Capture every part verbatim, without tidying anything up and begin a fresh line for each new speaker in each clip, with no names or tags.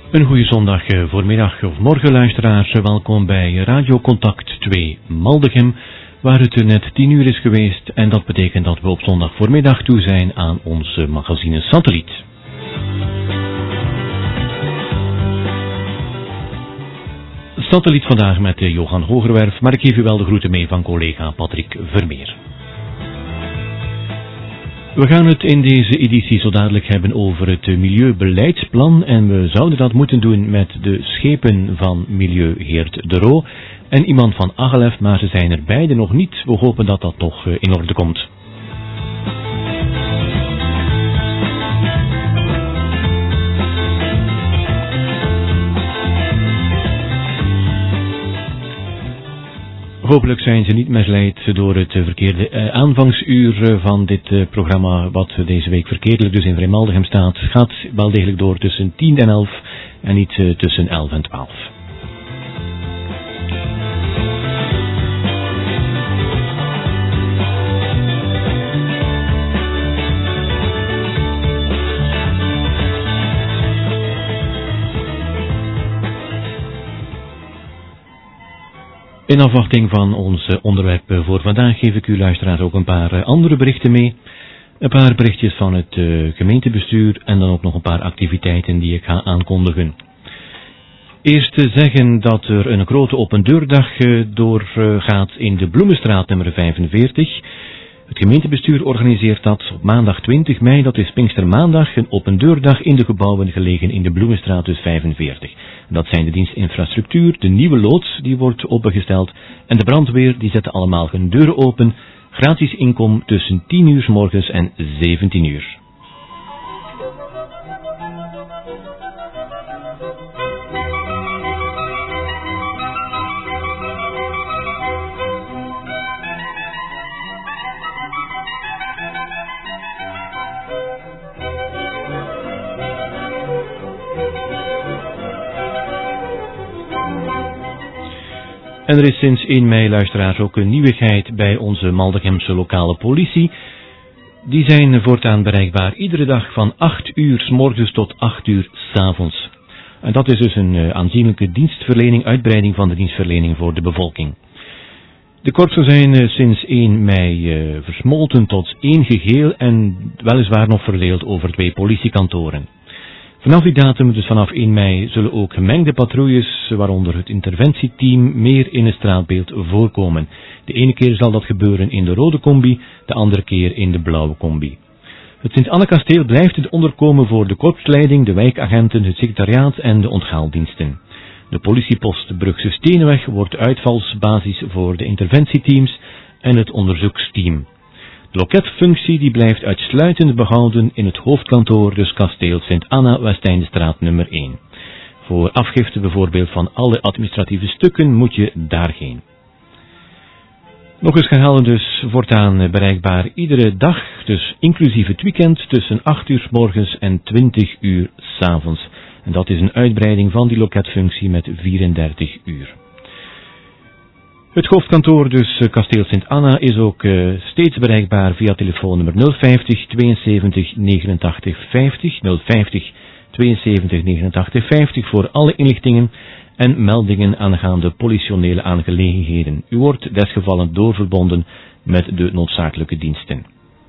Een goede zondag voormiddag of morgen, luisteraars. Welkom bij Radio Contact twee Maldegem, waar het net tien uur is geweest. En dat betekent dat we op zondag voormiddag toe zijn aan onze magazine Satelliet. Satelliet vandaag met Johan Hogerwerf, maar ik geef u wel de groeten mee van collega Patrick Vermeer. We gaan het in deze editie zo dadelijk hebben over het milieubeleidsplan en we zouden dat moeten doen met de schepen van Milieu Geert de Roo en iemand van Agelef, maar ze zijn er beide nog niet. We hopen dat dat toch in orde komt. Hopelijk zijn ze niet misleid door het verkeerde aanvangsuur van dit programma, wat deze week verkeerdelijk dus in Vrijmaldegem staat. Het gaat wel degelijk door tussen tien en elf en niet tussen elf en twaalf. In afwachting van ons onderwerp voor vandaag geef ik u luisteraars ook een paar andere berichten mee. Een paar berichtjes van het gemeentebestuur en dan ook nog een paar activiteiten die ik ga aankondigen. Eerst te zeggen dat er een grote opendeurdag doorgaat in de Bloemenstraat nummer vijfenveertig. Het gemeentebestuur organiseert dat op maandag twintig mei, dat is Pinkstermaandag, een opendeurdag in de gebouwen gelegen in de Bloemenstraat dus vijfenveertig. Dat zijn de dienst infrastructuur, de nieuwe loods die wordt opengesteld en de brandweer die zetten allemaal hun deuren open. Gratis inkom tussen tien uur 's morgens en zeventien uur. En er is sinds één mei, luisteraars, ook een nieuwigheid bij onze Maldegemse lokale politie. Die zijn voortaan bereikbaar iedere dag van acht uur 's morgens tot acht uur 's avonds. En dat is dus een uh, aanzienlijke dienstverlening, uitbreiding van de dienstverlening voor de bevolking. De korpsen zijn uh, sinds één mei uh, versmolten tot één geheel en weliswaar nog verdeeld over twee politiekantoren. Vanaf die datum, dus vanaf één mei, zullen ook gemengde patrouilles, waaronder het interventieteam, meer in het straatbeeld voorkomen. De ene keer zal dat gebeuren in de rode combi, de andere keer in de blauwe combi. Het Sint-Anne-kasteel blijft het onderkomen voor de korpsleiding, de wijkagenten, het secretariaat en de onthaalddiensten. De politiepost Brugse Steenweg wordt uitvalsbasis voor de interventieteams en het onderzoeksteam. De loketfunctie die blijft uitsluitend behouden in het hoofdkantoor, dus kasteel Sint-Anna, Westeindestraat nummer één. Voor afgifte bijvoorbeeld van alle administratieve stukken moet je daarheen. Nog eens herhalen dus, voortaan bereikbaar iedere dag, dus inclusief het weekend, tussen acht uur 's morgens en twintig uur 's avonds. En dat is een uitbreiding van die loketfunctie met vierendertig uur. Het hoofdkantoor, dus kasteel Sint-Anna, is ook uh, steeds bereikbaar via telefoonnummer nul vijftig tweeënzeventig negenentachtig vijftig, nul vijftig tweeënzeventig negenentachtig vijftig voor alle inlichtingen en meldingen aangaande politionele aangelegenheden. U wordt desgevallen doorverbonden met de noodzakelijke diensten.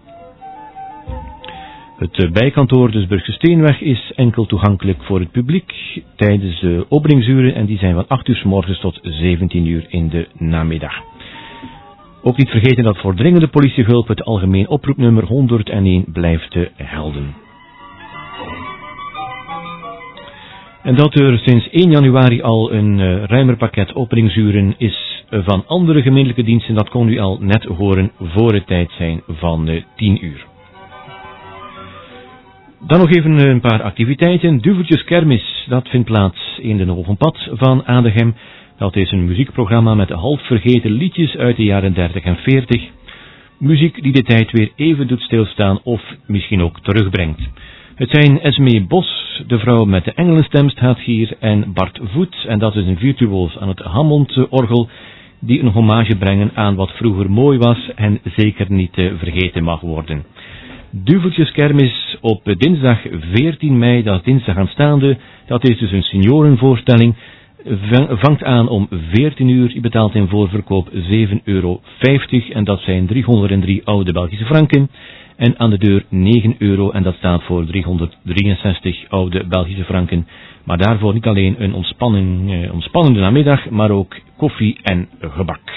Het bijkantoor, dus Brugse Steenweg, is enkel toegankelijk voor het publiek tijdens de openingsuren en die zijn van acht uur 's morgens tot zeventien uur in de namiddag. Ook niet vergeten dat voor dringende politiehulp het algemeen oproepnummer honderdéén blijft gelden. En dat er sinds één januari al een uh, ruimer pakket openingsuren is van andere gemeentelijke diensten, dat kon u al net horen voor het tijd zijn van uh, tien uur. Dan nog even een paar activiteiten. Duveltjes Kermis, dat vindt plaats in de Hovenpad van Adegem. Dat is een muziekprogramma met half vergeten liedjes uit de jaren dertig en veertig. Muziek die de tijd weer even doet stilstaan of misschien ook terugbrengt. Het zijn Esmee Bos, de vrouw met de engelenstem, staat hier, en Bart Voet, en dat is een virtuoos aan het Hammond-orgel, die een hommage brengen aan wat vroeger mooi was en zeker niet vergeten mag worden. Duveltjeskermis op dinsdag veertien mei, dat is dinsdag aanstaande. Dat is dus een seniorenvoorstelling. Vangt aan om veertien uur. Je betaalt in voorverkoop zeven euro vijftig en dat zijn driehonderddrie oude Belgische franken. En aan de deur negen euro en dat staat voor driehonderddrieënzestig oude Belgische franken. Maar daarvoor niet alleen een ontspanning, eh, ontspannende namiddag, maar ook koffie en gebak.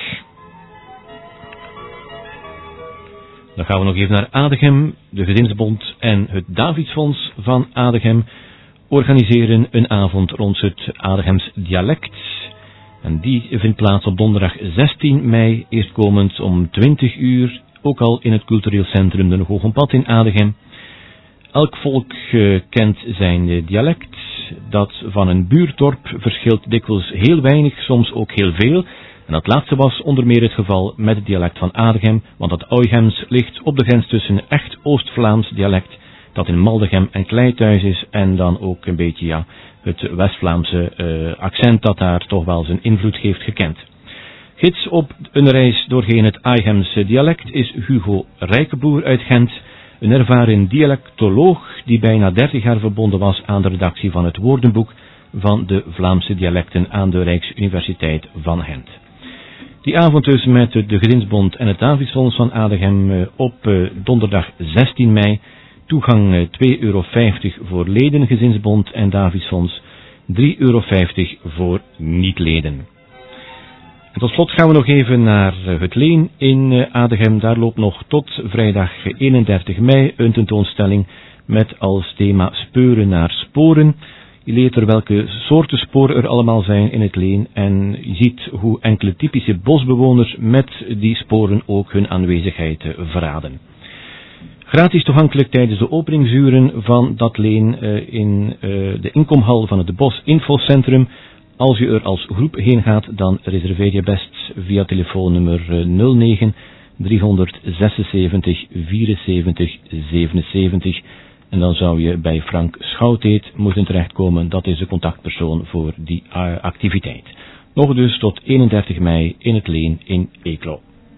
Dan gaan we nog even naar Adegem. De Gezinsbond en het Davidsfonds van Adegem organiseren een avond rond het Adegems dialect. En die vindt plaats op donderdag zestien mei, eerstkomend om twintig uur, ook al in het cultureel centrum De Hogenpad in Adegem. Elk volk uh, kent zijn uh, dialect. Dat van een buurdorp verschilt dikwijls heel weinig, soms ook heel veel. En dat laatste was onder meer het geval met het dialect van Adegem, want dat Oigems ligt op de grens tussen echt Oost-Vlaams dialect, dat in Maldegem en Klei thuis is, en dan ook een beetje ja, het West-Vlaamse uh, accent dat daar toch wel zijn invloed heeft gekend. Gids op een reis doorheen het Oigemse dialect is Hugo Rijkenboer uit Gent, een ervaren dialectoloog die bijna dertig jaar verbonden was aan de redactie van het woordenboek van de Vlaamse dialecten aan de Rijksuniversiteit van Gent. Die avond dus met de Gezinsbond en het Davidsfonds van Adegem op donderdag zestien mei. Toegang twee euro vijftig voor leden, Gezinsbond en Davidsfonds, drie euro vijftig voor niet-leden. En tot slot gaan we nog even naar het Leen in Adegem. Daar loopt nog tot vrijdag eenendertig mei een tentoonstelling met als thema speuren naar sporen. Je leert er welke soorten sporen er allemaal zijn in het Leen en je ziet hoe enkele typische bosbewoners met die sporen ook hun aanwezigheid verraden. Gratis toegankelijk tijdens de openingsuren van dat Leen uh, in uh, de inkomhal van het Bos Infocentrum. Als je er als groep heen gaat, dan reserveer je best via telefoonnummer nul negen driehonderdzesenzeventig vierenzeventig zevenenzeventig. En dan zou je bij Frank Schouteet moeten terechtkomen. Dat is de contactpersoon voor die uh, activiteit. Nog dus tot eenendertig mei in het Leen in Eeklo.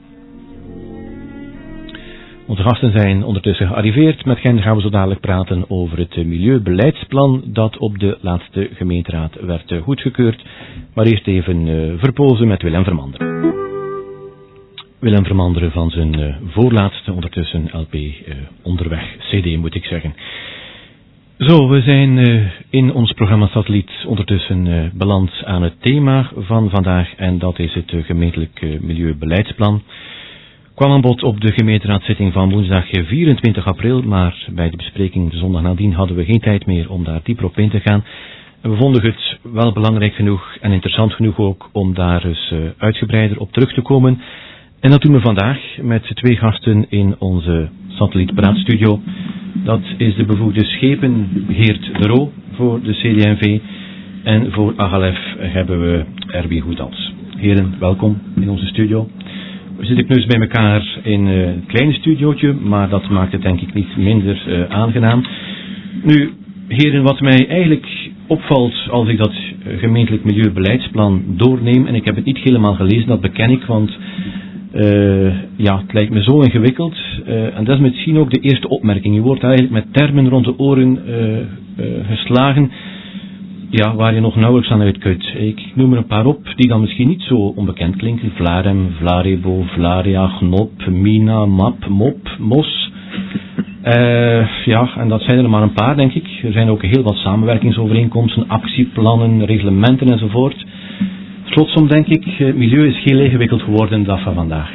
Onze gasten zijn ondertussen gearriveerd. Met hen gaan we zo dadelijk praten over het milieubeleidsplan dat op de laatste gemeenteraad werd goedgekeurd. Maar eerst even uh, verpozen met Willem Vermanderen. Willem Vermanderen van zijn uh, voorlaatste ondertussen L P uh, onderweg, C D moet ik zeggen. Zo, we zijn uh, in ons programma Satelliet ondertussen uh, beland aan het thema van vandaag en dat is het uh, gemeentelijk uh, milieubeleidsplan. Kwam aan bod op de gemeenteraadszitting van woensdag vierentwintig april, maar bij de bespreking de zondag nadien hadden we geen tijd meer om daar dieper op in te gaan. En we vonden het wel belangrijk genoeg en interessant genoeg ook om daar eens uh, uitgebreider op terug te komen. En dat doen we vandaag met twee gasten in onze satellietpraatstudio. Dat is de bevoegde schepen Geert de Roo voor de C D M V en voor Agalef hebben we Erwin Goedals. Heren, welkom in onze studio. We zitten knus bij elkaar in uh, een kleine studiootje, maar dat maakt het denk ik niet minder uh, aangenaam. Nu, heren, wat mij eigenlijk opvalt als ik dat uh, gemeentelijk milieubeleidsplan doorneem, en ik heb het niet helemaal gelezen, dat beken ik, want uh, ja, het lijkt me zo ingewikkeld. Uh, en dat is misschien ook de eerste opmerking. Je wordt eigenlijk met termen rond de oren uh, uh, geslagen, ja, waar je nog nauwelijks aan uitkunt. Ik noem er een paar op die dan misschien niet zo onbekend klinken. Vlarem, Vlarebo, Vlaria, Gnop, Mina, Map, Mop, Mos. Uh, ja, en dat zijn er maar een paar, denk ik. Er zijn ook heel wat samenwerkingsovereenkomsten, actieplannen, reglementen enzovoort. Slotsom denk ik, het milieu is heel ingewikkeld geworden de dag van vandaag.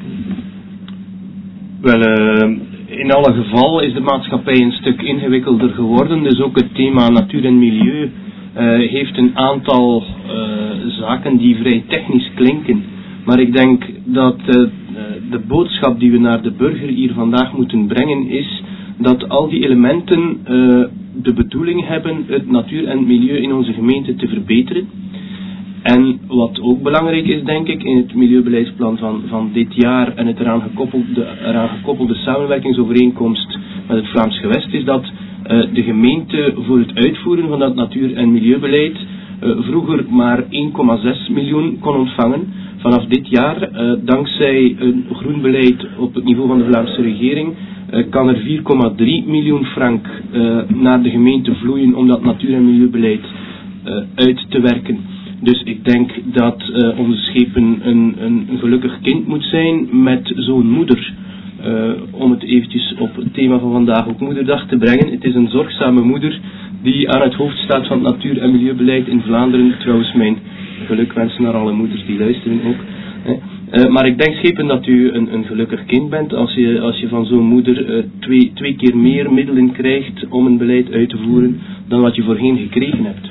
Wel, uh, in alle geval is de maatschappij een stuk ingewikkelder geworden. Dus ook het thema natuur en milieu Uh, heeft een aantal uh, zaken die vrij technisch klinken. Maar ik denk dat uh, de boodschap die we naar de burger hier vandaag moeten brengen is dat al die elementen uh, de bedoeling hebben het natuur en het milieu in onze gemeente te verbeteren. En wat ook belangrijk is, denk ik, in het milieubeleidsplan van, van dit jaar en het eraan gekoppelde, eraan gekoppelde samenwerkingsovereenkomst met het Vlaams Gewest is dat Uh, de gemeente voor het uitvoeren van dat natuur- en milieubeleid uh, vroeger maar één komma zes miljoen kon ontvangen. Vanaf dit jaar, uh, dankzij een groen beleid op het niveau van de Vlaamse regering, uh, kan er vier komma drie miljoen frank uh, naar de gemeente vloeien om dat natuur- en milieubeleid uh, uit te werken. Dus ik denk dat uh, onze schepen een, een, een gelukkig kind moet zijn met zo'n moeder. Uh, om het eventjes op het thema van vandaag ook Moederdag te brengen. Het is een zorgzame moeder die aan het hoofd staat van het natuur- en milieubeleid in Vlaanderen. Trouwens, mijn gelukwensen naar alle moeders die luisteren ook. Uh, maar ik denk, schepen, dat u een, een gelukkig kind bent als je, als je van zo'n moeder uh, twee, twee keer meer middelen krijgt om een beleid uit te voeren dan wat je voorheen gekregen hebt.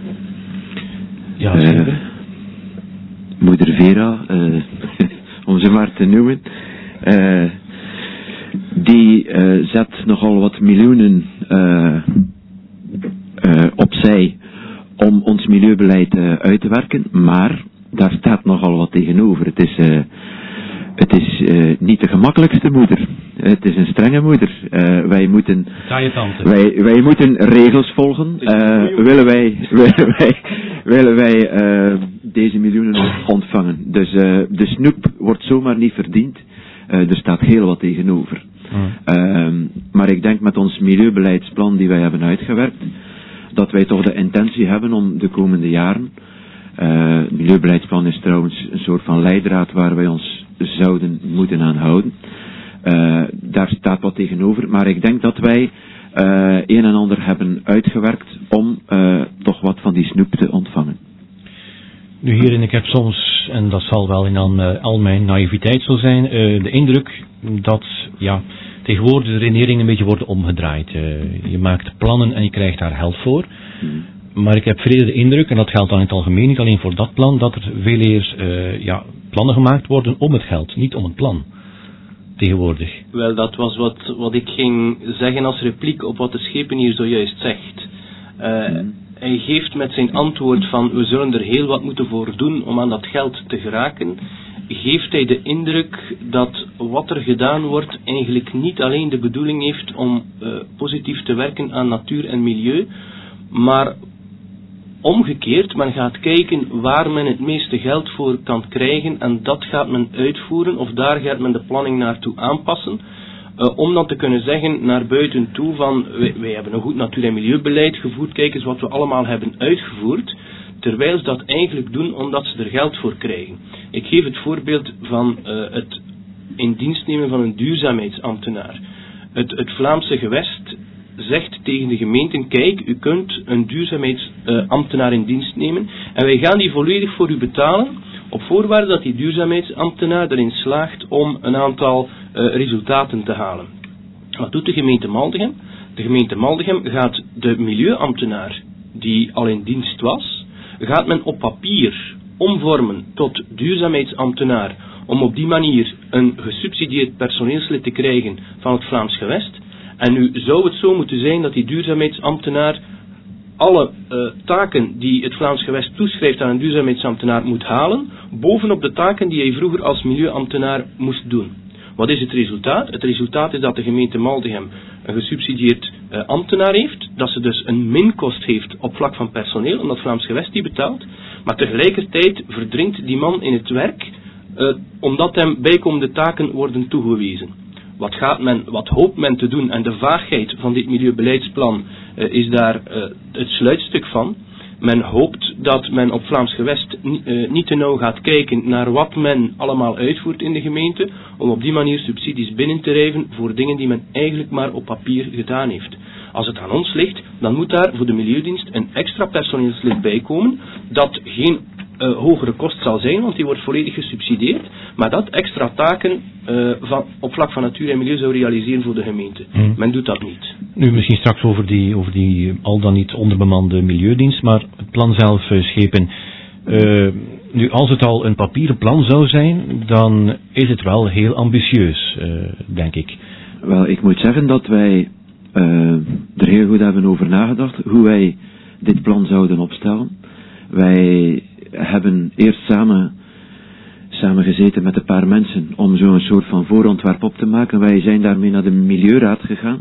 Ja, uh, moeder Vera, uh, om ze maar te noemen, uh, die uh, zet nogal wat miljoenen uh, uh, opzij om ons milieubeleid uh, uit te werken, maar daar staat nogal wat tegenover. Het is, uh, het is uh, niet de gemakkelijkste moeder. Het is een strenge moeder. Uh, wij, moeten, wij, wij moeten regels volgen. Uh, willen wij, willen wij, willen wij uh, deze miljoenen ontvangen. Dus uh, de snoep wordt zomaar niet verdiend. Uh, er staat heel wat tegenover. Hmm. Uh, maar ik denk met ons milieubeleidsplan die wij hebben uitgewerkt, dat wij toch de intentie hebben om de komende jaren, uh, het milieubeleidsplan is trouwens een soort van leidraad waar wij ons zouden moeten aan houden. Uh, daar staat wat tegenover, maar ik denk dat wij uh, een en ander hebben uitgewerkt om uh, toch wat van die snoep te ontvangen.
Nu hierin, ik heb soms, en dat zal wel in al, uh, al mijn naïviteit zo zijn, uh, de indruk dat ja, tegenwoordig de redeneringen een beetje worden omgedraaid. Uh, je maakt plannen en je krijgt daar geld voor. Hmm. Maar ik heb vrede de indruk, en dat geldt dan in het algemeen, niet alleen voor dat plan, dat er veel eer uh, ja, plannen gemaakt worden om het geld, niet om een plan. Tegenwoordig.
Wel, dat was wat, wat ik ging zeggen als repliek op wat de schepen hier zojuist zegt. Uh, hmm. Hij geeft met zijn antwoord van we zullen er heel wat moeten voor doen om aan dat geld te geraken, geeft hij de indruk dat wat er gedaan wordt eigenlijk niet alleen de bedoeling heeft om uh, positief te werken aan natuur en milieu, maar omgekeerd, men gaat kijken waar men het meeste geld voor kan krijgen en dat gaat men uitvoeren of daar gaat men de planning naartoe aanpassen. Uh, om dan te kunnen zeggen naar buiten toe van wij, wij hebben een goed natuur- en milieubeleid gevoerd, kijk eens wat we allemaal hebben uitgevoerd, terwijl ze dat eigenlijk doen omdat ze er geld voor krijgen. Ik geef het voorbeeld van uh, het in dienst nemen van een duurzaamheidsambtenaar. Het, het Vlaamse gewest zegt tegen de gemeenten, kijk, u kunt een duurzaamheidsambtenaar uh, in dienst nemen en wij gaan die volledig voor u betalen, op voorwaarde dat die duurzaamheidsambtenaar erin slaagt om een aantal uh, resultaten te halen. Wat doet de gemeente Maldegem? De gemeente Maldegem gaat de milieuambtenaar, die al in dienst was, gaat men op papier omvormen tot duurzaamheidsambtenaar, om op die manier een gesubsidieerd personeelslid te krijgen van het Vlaams gewest. En nu zou het zo moeten zijn dat die duurzaamheidsambtenaar alle uh, taken die het Vlaams gewest toeschrijft aan een duurzaamheidsambtenaar moet halen, bovenop de taken die hij vroeger als milieuambtenaar moest doen. Wat is het resultaat? Het resultaat is dat de gemeente Maldegem een gesubsidieerd uh, ambtenaar heeft, dat ze dus een minkost heeft op vlak van personeel, omdat Vlaams gewest die betaalt, maar tegelijkertijd verdringt die man in het werk, uh, omdat hem bijkomende taken worden toegewezen. Wat, gaat men, wat hoopt men te doen? En de vaagheid van dit milieubeleidsplan uh, is daar uh, het sluitstuk van. Men hoopt dat men op Vlaams gewest uh, niet te nauw gaat kijken naar wat men allemaal uitvoert in de gemeente, om op die manier subsidies binnen te rijven voor dingen die men eigenlijk maar op papier gedaan heeft. Als het aan ons ligt, dan moet daar voor de Milieudienst een extra personeelslid bij komen, dat geen uh, hogere kost zal zijn, want die wordt volledig gesubsidieerd, maar dat extra taken uh, van, op vlak van natuur en milieu zou realiseren voor de gemeente. Hmm. Men doet dat niet.
Nu misschien straks over die, over die al dan niet onderbemande Milieudienst, maar het plan zelf uh, schepen. Uh, nu, als het al een papieren plan zou zijn, dan is het wel heel ambitieus, uh, denk ik.
Wel, ik moet zeggen dat wij uh, er heel goed hebben over nagedacht, hoe wij dit plan zouden opstellen. Wij hebben eerst samen, samen gezeten met een paar mensen om zo'n soort van voorontwerp op te maken. Wij zijn daarmee naar de Milieuraad gegaan.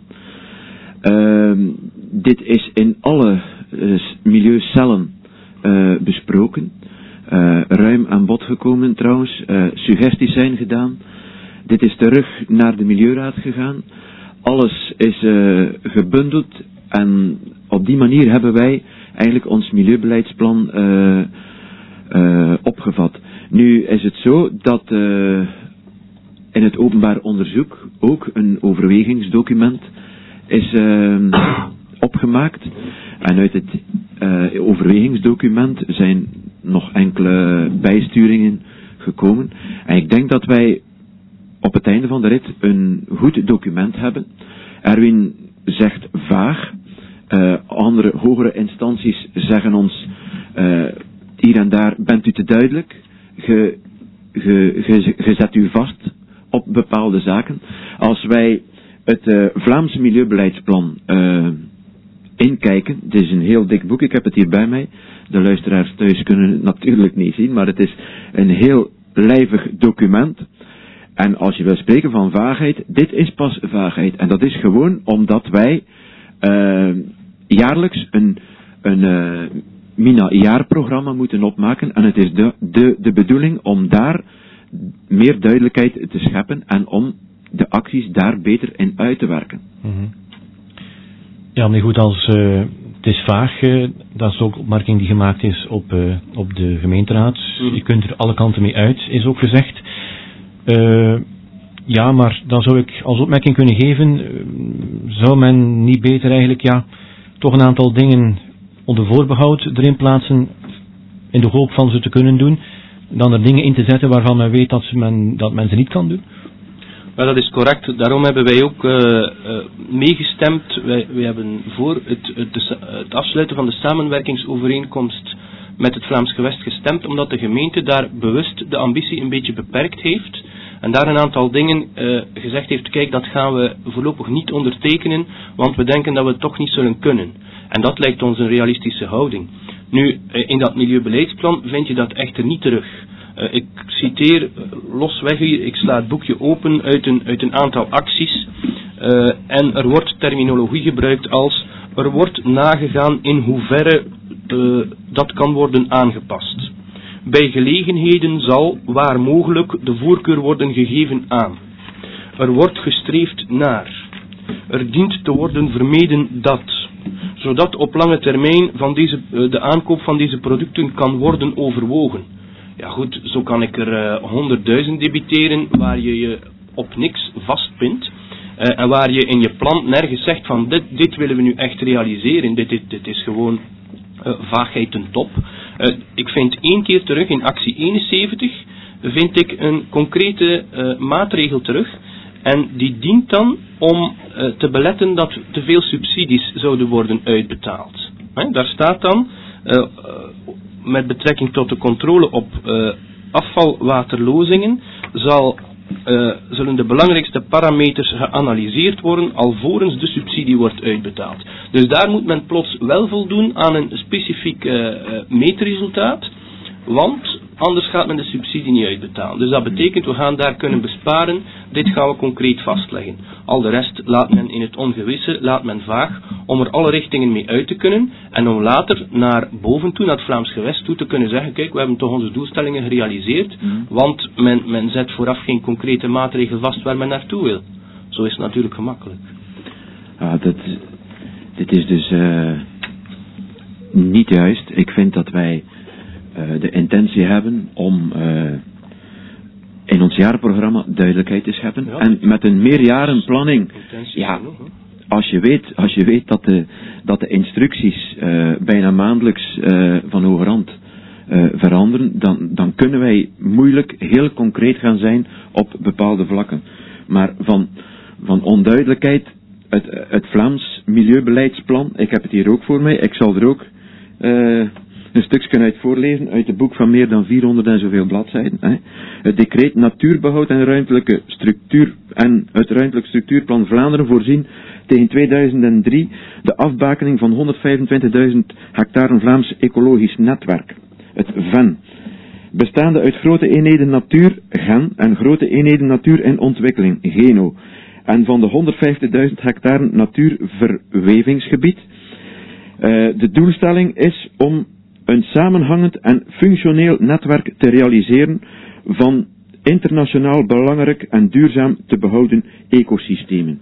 Uh, dit is in alle uh, milieucellen uh, besproken. Uh, ruim aan bod gekomen trouwens. Uh, suggesties zijn gedaan. Dit is terug naar de Milieuraad gegaan. alles is uh, gebundeld en op die manier hebben wij eigenlijk ons milieubeleidsplan uh, uh, opgevat. Nu is het zo dat uh, in het openbaar onderzoek ook een overwegingsdocument is uh, opgemaakt. En uit het uh, overwegingsdocument zijn nog enkele bijsturingen gekomen. En ik denk dat wij op het einde van de rit een goed document hebben. Erwin zegt vaag. Uh, andere hogere instanties zeggen ons uh, hier en daar bent u te duidelijk. Ge, ge, ge, ge zet u vast op bepaalde zaken. Als wij het uh, Vlaams Milieubeleidsplan uh, inkijken, het is een heel dik boek, ik heb het hier bij mij. De luisteraars thuis kunnen het natuurlijk niet zien, maar het is een heel lijvig document. En als je wil spreken van vaagheid, dit is pas vaagheid. En dat is gewoon omdat wij uh, jaarlijks een, een uh, Mina-jaarprogramma moeten opmaken. En het is de, de, de bedoeling om daar meer duidelijkheid te scheppen en om de acties daar beter in uit te werken.
Mm-hmm. Ja, maar goed, als uh, het is vaag, uh, dat is ook een opmerking die gemaakt is op, uh, op de gemeenteraad. Mm. Je kunt er alle kanten mee uit, is ook gezegd. Uh, ja, maar dan zou ik als opmerking kunnen geven, uh, zou men niet beter eigenlijk, ja, toch een aantal dingen onder voorbehoud erin plaatsen, in de hoop van ze te kunnen doen, dan er dingen in te zetten waarvan men weet dat, men, dat men ze niet kan doen?
Wel, dat is correct. Daarom hebben wij ook uh, uh, meegestemd. Wij, wij hebben voor het, het, het afsluiten van de samenwerkingsovereenkomst met het Vlaams Gewest gestemd, omdat de gemeente daar bewust de ambitie een beetje beperkt heeft en daar een aantal dingen uh, gezegd heeft, kijk, dat gaan we voorlopig niet ondertekenen, want we denken dat we het toch niet zullen kunnen. En dat lijkt ons een realistische houding. Nu, uh, in dat milieubeleidsplan vind je dat echter niet terug. Uh, ik citeer uh, losweg hier, ik sla het boekje open uit een, uit een aantal acties uh, en er wordt terminologie gebruikt als er wordt nagegaan in hoeverre uh, dat kan worden aangepast. Bij gelegenheden zal, waar mogelijk, de voorkeur worden gegeven aan. Er wordt gestreefd naar. Er dient te worden vermeden dat. Zodat op lange termijn van deze, uh, de aankoop van deze producten kan worden overwogen. Ja goed, zo kan ik er honderdduizend uh, debiteren waar je je op niks vastpint. Uh, en waar je in je plan nergens zegt van dit, dit willen we nu echt realiseren. Dit, dit, dit is gewoon uh, vaagheid ten top. Uh, ik vind één keer terug in actie eenenzeventig vind ik een concrete uh, maatregel terug. En die dient dan om uh, te beletten dat te veel subsidies zouden worden uitbetaald. He, daar staat dan uh, uh, met betrekking tot de controle op uh, afvalwaterlozingen zal, uh, zullen de belangrijkste parameters geanalyseerd worden alvorens de subsidie wordt uitbetaald. Dus daar moet men plots wel voldoen aan een specifiek uh, uh, meetresultaat, want anders gaat men de subsidie niet uitbetalen. Dus dat betekent, we gaan daar kunnen besparen, dit gaan we concreet vastleggen. Al de rest laat men in het ongewisse, laat men vaag, om er alle richtingen mee uit te kunnen, en om later naar boven toe, naar het Vlaams Gewest toe, te kunnen zeggen, kijk, we hebben toch onze doelstellingen gerealiseerd, mm. want men, men zet vooraf geen concrete maatregel vast waar men naartoe wil. Zo is het natuurlijk gemakkelijk.
Ah, dat, dit is dus uh, niet juist. Ik vind dat wij Uh, de intentie hebben om uh, in ons jaarprogramma duidelijkheid te scheppen. Ja, en met een meerjarenplanning, ja, als je weet, als je weet dat, de, dat de instructies uh, bijna maandelijks uh, van overhand uh, veranderen, dan, dan kunnen wij moeilijk heel concreet gaan zijn op bepaalde vlakken. Maar van, van onduidelijkheid, het, het Vlaams Milieubeleidsplan, ik heb het hier ook voor mij, ik zal er ook Uh, een stukje uit voorlezen uit het boek van meer dan vierhonderd en zoveel bladzijden. Hè. Het decreet Natuurbehoud en ruimtelijke structuur en het ruimtelijk structuurplan Vlaanderen voorzien tegen tweeduizend drie de afbakening van honderdvijfentwintigduizend hectare Vlaams ecologisch netwerk. Het V E N. Bestaande uit grote eenheden natuur, G E N, en grote eenheden natuur in ontwikkeling, Geno. En van de honderdvijftigduizend hectare natuurverwevingsgebied. Uh, de doelstelling is om een samenhangend en functioneel netwerk te realiseren van internationaal belangrijk en duurzaam te behouden ecosystemen.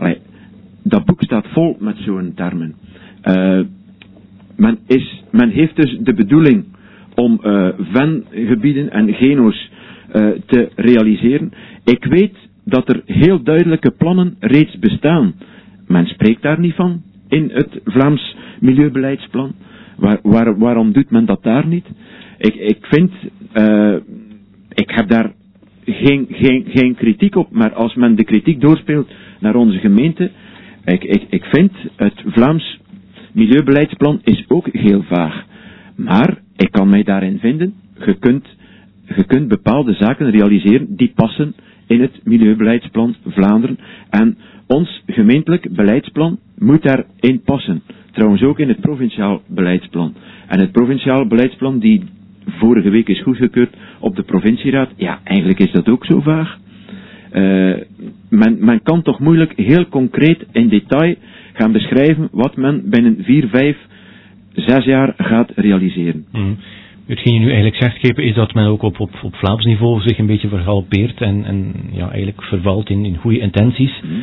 allee, dat boek staat vol met zo'n termen. Uh, men, is, men heeft dus de bedoeling om uh, vengebieden en geno's uh, te realiseren. Ik weet dat er heel duidelijke plannen reeds bestaan. Men spreekt daar niet van in het Vlaams Milieubeleidsplan. Waar, waar, waarom doet men dat daar niet? Ik, ik vind, uh, ik heb daar geen, geen, geen kritiek op, maar als men de kritiek doorspeelt naar onze gemeente, ik, ik, ik vind het Vlaams Milieubeleidsplan is ook heel vaag. Maar ik kan mij daarin vinden, je kunt, je kunt bepaalde zaken realiseren die passen in het Milieubeleidsplan Vlaanderen. En ons gemeentelijk beleidsplan moet daarin passen. Trouwens ook in het provinciaal beleidsplan. En het provinciaal beleidsplan die vorige week is goedgekeurd op de provincieraad, ja, eigenlijk is dat ook zo vaag. Uh, men, men kan toch moeilijk heel concreet in detail gaan beschrijven wat men binnen vier, vijf, zes jaar gaat realiseren.
Mm. Hetgeen je nu eigenlijk zegt, Gepe, is dat men ook op, op, op Vlaams niveau zich een beetje vergalopeert en, en ja, eigenlijk vervalt in, in goede intenties. Mm.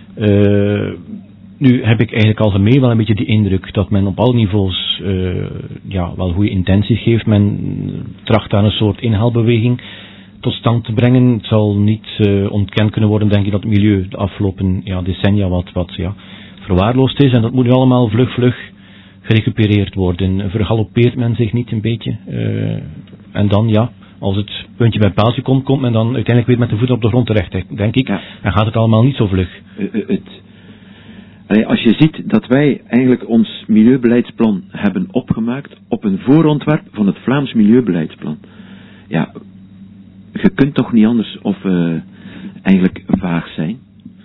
Uh, nu heb ik eigenlijk algemeen wel een beetje die indruk dat men op alle niveaus uh, ja, wel goede intenties geeft. Men tracht daar een soort inhaalbeweging tot stand te brengen. Het zal niet uh, ontkend kunnen worden, denk ik, dat het milieu de afgelopen ja, decennia wat, wat ja, verwaarloosd is. En dat moet nu allemaal vlug, vlug gerecupereerd worden. Vergalopeert men zich niet een beetje? Uh, en dan, ja, als het puntje bij paaltje komt, komt men dan uiteindelijk weer met de voeten op de grond terecht, denk ik. Ja. En gaat het allemaal niet zo vlug.
Uh, uh, het, allee, als je ziet dat wij eigenlijk ons milieubeleidsplan hebben opgemaakt op een voorontwerp van het Vlaams Milieubeleidsplan. Ja, je kunt toch niet anders of uh, eigenlijk vaag zijn?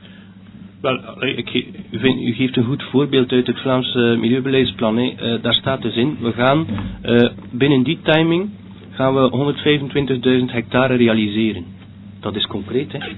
Wel, ik ge- u, vind, u geeft een goed voorbeeld uit het Vlaams uh, Milieubeleidsplan. Hè. Uh, daar staat dus in, we gaan uh, binnen die timing gaan we honderdvijfentwintigduizend hectare realiseren. Dat is concreet, hè.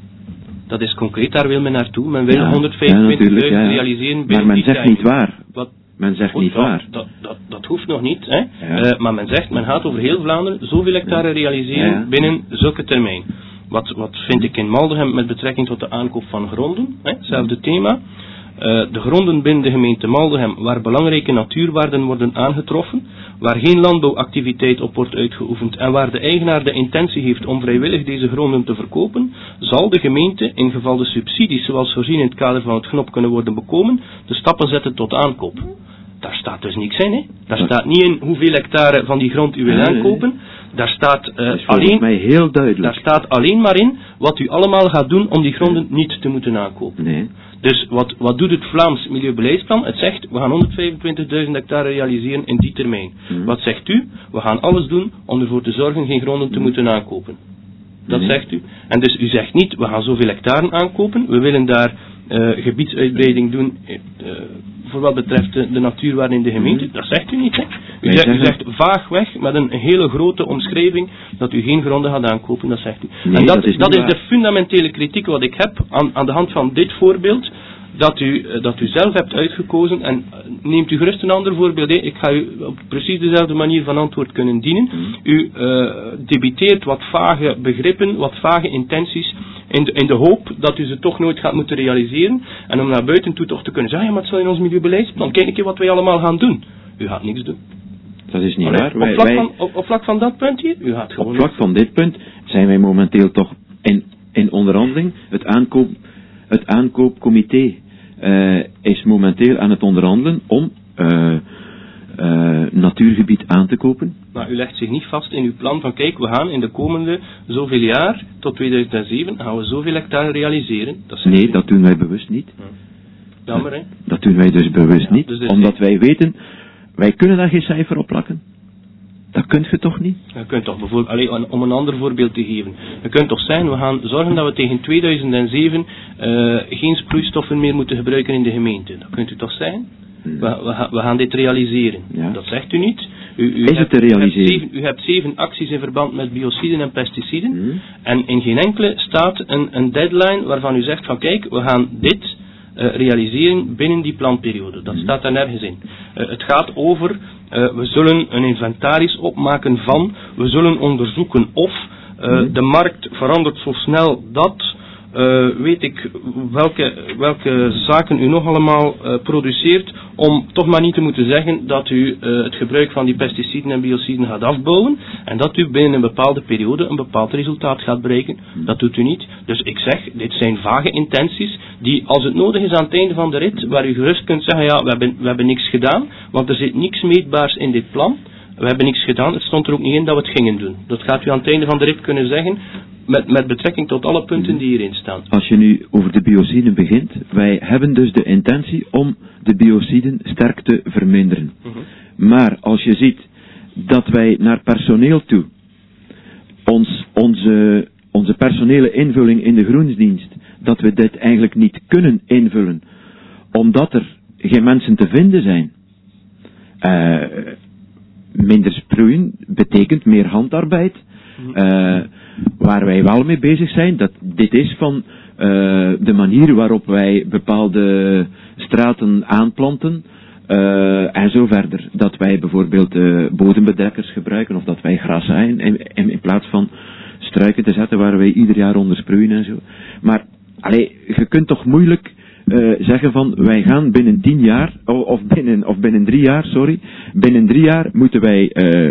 Dat is concreet, daar wil men naartoe. Men wil ja, honderdvijfentwintigduizend ja, ja. realiseren binnen
maar men
die
zegt
timing.
Niet waar.
Wat?
Men zegt
Goed,
niet
dat,
waar.
Dat, dat, dat hoeft nog niet, hè. Ja. Uh, maar men zegt, men gaat over heel Vlaanderen zoveel hectare realiseren ja, ja. binnen zulke termijn. Wat, wat vind ik in Maldegem met betrekking tot de aankoop van gronden, hè, hetzelfde thema. Uh, de gronden binnen de gemeente Maldegem, waar belangrijke natuurwaarden worden aangetroffen, waar geen landbouwactiviteit op wordt uitgeoefend en waar de eigenaar de intentie heeft om vrijwillig deze gronden te verkopen, zal de gemeente, in geval de subsidies zoals voorzien in het kader van het G N O P kunnen worden bekomen, de stappen zetten tot aankoop. Daar staat dus niks in, hè. Daar staat niet in hoeveel hectare van die grond u wil aankopen. Daar staat, uh, alleen,
mij heel duidelijk.
Daar staat alleen maar in wat u allemaal gaat doen om die gronden niet te moeten aankopen.
Nee.
Dus wat, wat doet het Vlaams Milieubeleidsplan? Het zegt, we gaan honderdvijfentwintigduizend hectare realiseren in die termijn. Hmm. Wat zegt u? We gaan alles doen om ervoor te zorgen geen gronden te moeten aankopen. Dat nee. zegt u. En dus u zegt niet, we gaan zoveel hectare aankopen, we willen daar uh, gebiedsuitbreiding doen uh, voor wat betreft de, de natuurwaarden in de gemeente. Mm-hmm. Dat zegt u niet, hè. U, zegt, u zegt vaag weg met een hele grote omschrijving dat u geen gronden gaat aankopen, dat zegt u. Nee, en dat, dat, is, dat is de fundamentele kritiek wat ik heb aan, aan de hand van dit voorbeeld, dat u, dat u zelf hebt uitgekozen. En neemt u gerust een ander voorbeeld. Hè. Ik ga u op precies dezelfde manier van antwoord kunnen dienen. U uh, debiteert wat vage begrippen, wat vage intenties, in de, in de hoop dat u ze toch nooit gaat moeten realiseren. En om naar buiten toe toch te kunnen zeggen, ja, maar het zal in ons milieubeleidsplan. Kijk een keer wat wij allemaal gaan doen. U gaat niks doen.
Dat is niet
Allee,
waar.
Op,
wij,
vlak
wij,
van, op, op vlak van dat punt hier, u gaat gewoon
op vlak van dit punt zijn wij momenteel toch in, in onderhandeling. Het, aankoop, het aankoopcomité uh, is momenteel aan het onderhandelen om uh, uh, natuurgebied aan te kopen.
Maar u legt zich niet vast in uw plan van, kijk, we gaan in de komende zoveel jaar, tot tweeduizend zeven, gaan we zoveel hectare realiseren. Dat
nee, dat doen wij bewust niet.
Ja. Jammer, hè?
Dat, dat doen wij dus bewust ja, niet, dus omdat wij weten, wij kunnen daar geen cijfer op plakken. Dat kunt je toch niet?
Je kunt toch bijvoorbeeld, allee, om een ander voorbeeld te geven, je kunt toch zijn, we gaan zorgen dat we tegen tweeduizend zeven uh, geen sproeistoffen meer moeten gebruiken in de gemeente. Dat kunt u toch zijn? Hmm. We, we, we gaan dit realiseren. Ja. Dat zegt u niet. U, u
Is
hebt,
het te realiseren?
U hebt, zeven, u hebt zeven acties in verband met biociden en pesticiden. Hmm. En in geen enkele staat een, een deadline waarvan u zegt van kijk, we gaan dit uh, realiseren binnen die planperiode. Dat hmm. staat daar nergens in. Uh, het gaat over, uh, we zullen een inventaris opmaken van, we zullen onderzoeken of uh, hmm. de markt verandert zo snel dat uh, weet ik welke, welke zaken u nog allemaal uh, produceert, om toch maar niet te moeten zeggen dat u uh, het gebruik van die pesticiden en biociden gaat afbouwen en dat u binnen een bepaalde periode een bepaald resultaat gaat bereiken. Dat doet u niet. Dus ik zeg, dit zijn vage intenties die, als het nodig is aan het einde van de rit, waar u gerust kunt zeggen, ja, we hebben, we hebben niks gedaan, want er zit niks meetbaars in dit plan. We hebben niks gedaan, het stond er ook niet in dat we het gingen doen. Dat gaat u aan het einde van de rit kunnen zeggen, met, met betrekking tot alle punten die hierin staan.
Als je nu over de biociden begint, wij hebben dus de intentie om de biociden sterk te verminderen. Uh-huh. Maar als je ziet dat wij naar personeel toe, ons, onze, onze personele invulling in de groensdienst, dat we dit eigenlijk niet kunnen invullen, omdat er geen mensen te vinden zijn. Uh, minder sproeien betekent meer handarbeid. Uh, waar wij wel mee bezig zijn, dat dit is van uh, de manier waarop wij bepaalde straten aanplanten uh, en zo verder. Dat wij bijvoorbeeld uh, bodembedekkers gebruiken of dat wij gras zaaien in, in, in plaats van struiken te zetten waar wij ieder jaar onder sproeien en zo. Maar allee, je kunt toch moeilijk Uh, zeggen van wij gaan binnen tien jaar of binnen, of binnen drie jaar, sorry, binnen drie jaar moeten wij uh,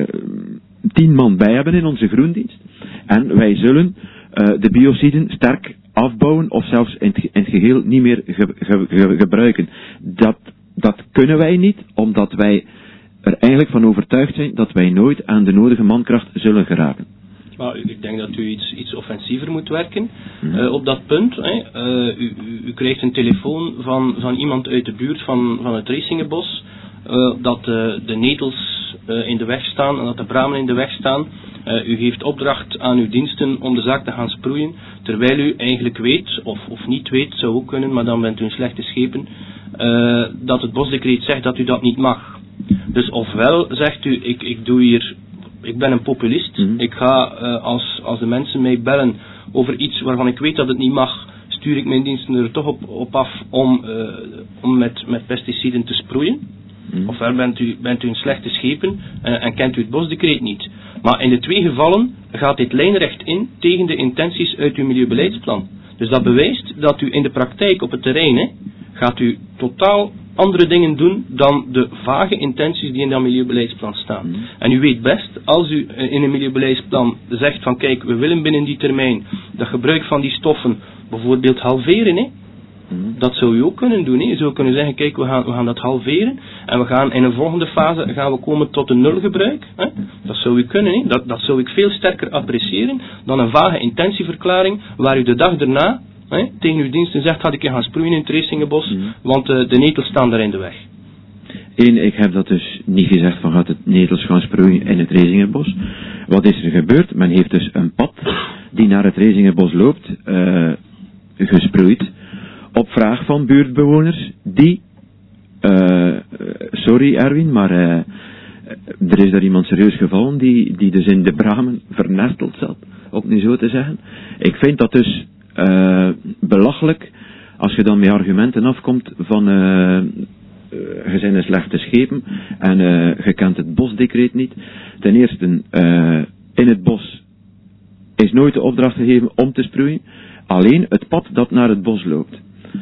tien man bij hebben in onze groendienst en wij zullen uh, de biociden sterk afbouwen of zelfs in het, in het geheel niet meer ge, ge, ge, gebruiken. Dat, dat kunnen wij niet, omdat wij er eigenlijk van overtuigd zijn dat wij nooit aan de nodige mankracht zullen geraken.
Maar ik denk dat u iets, iets offensiever moet werken uh, op dat punt. Hè. Uh, u, u, u krijgt een telefoon van, van iemand uit de buurt van, van het Racingenbos uh, dat uh, de netels uh, in de weg staan en dat de bramen in de weg staan. Uh, u geeft opdracht aan uw diensten om de zaak te gaan sproeien, terwijl u eigenlijk weet, of, of niet weet, zou ook kunnen, maar dan bent u een slechte schepen, uh, dat het bosdecreet zegt dat u dat niet mag. Dus ofwel zegt u, ik, ik doe hier... Ik ben een populist. Mm-hmm. Ik ga, uh, als, als de mensen mij bellen over iets waarvan ik weet dat het niet mag, stuur ik mijn diensten er toch op, op af om, uh, om met, met pesticiden te sproeien. Mm-hmm. Ofwel bent u, bent u een slechte schepen uh, en kent u het bosdecreet niet. Maar in de twee gevallen gaat dit lijnrecht in tegen de intenties uit uw milieubeleidsplan. Dus dat bewijst dat u in de praktijk op het terrein hè, gaat u totaal andere dingen doen dan de vage intenties die in dat milieubeleidsplan staan. Mm. En u weet best, als u in een milieubeleidsplan zegt van kijk, we willen binnen die termijn dat gebruik van die stoffen bijvoorbeeld halveren, hè? Mm. Dat zou u ook kunnen doen. Hè? U zou kunnen zeggen, kijk, we gaan, we gaan dat halveren en we gaan in een volgende fase gaan we komen tot een nulgebruik. Hè? Dat zou u kunnen. Hè? Dat, dat zou ik veel sterker appreciëren dan een vage intentieverklaring waar u de dag erna He, tegen uw diensten zegt, ga ik je gaan sproeien in het Racingenbos, mm. want uh, de netels staan daar in de weg.
Eén, ik heb dat dus niet gezegd van gaat het netels gaan sproeien in het Racingenbos. Wat is er gebeurd? Men heeft dus een pad die naar het Racingenbos loopt, uh, gesproeid, op vraag van buurtbewoners die, uh, sorry Erwin, maar uh, er is daar iemand serieus gevallen die, die dus in de bramen vernesteld zat, om nu zo te zeggen. Ik vind dat dus Uh, belachelijk als je dan met argumenten afkomt van uh, uh, je zijn een slechte schepen en uh, je kent het bosdecreet niet. Ten eerste, uh, in het bos is nooit de opdracht gegeven om te sproeien, alleen het pad dat naar het bos loopt.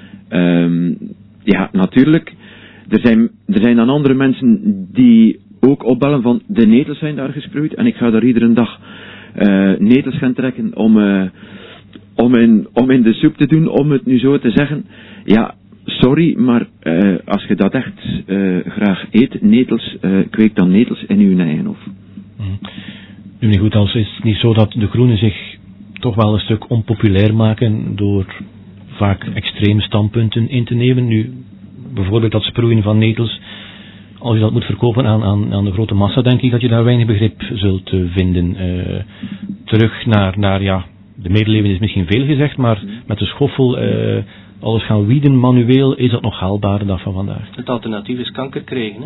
Um, ja, natuurlijk, er zijn, er zijn dan andere mensen die ook opbellen van de netels zijn daar gesproeid en ik ga daar iedere dag uh, netels gaan trekken om uh, Om in, om in de soep te doen, om het nu zo te zeggen. Ja, sorry, maar uh, als je dat echt uh, graag eet, netels, uh, kweek dan netels in uw eigen hof.
Mm. Nu niet goed, als is het niet zo dat de groenen zich toch wel een stuk onpopulair maken door vaak extreme standpunten in te nemen. Nu, bijvoorbeeld dat sproeien van netels, als je dat moet verkopen aan, aan, aan de grote massa, denk ik dat je daar weinig begrip zult uh, vinden. Uh, terug naar, naar ja... De middeleeuwen is misschien veel gezegd, maar met de schoffel, uh, alles gaan wieden manueel, is dat nog haalbaar de dag van vandaag?
Het alternatief is kanker krijgen. Hè?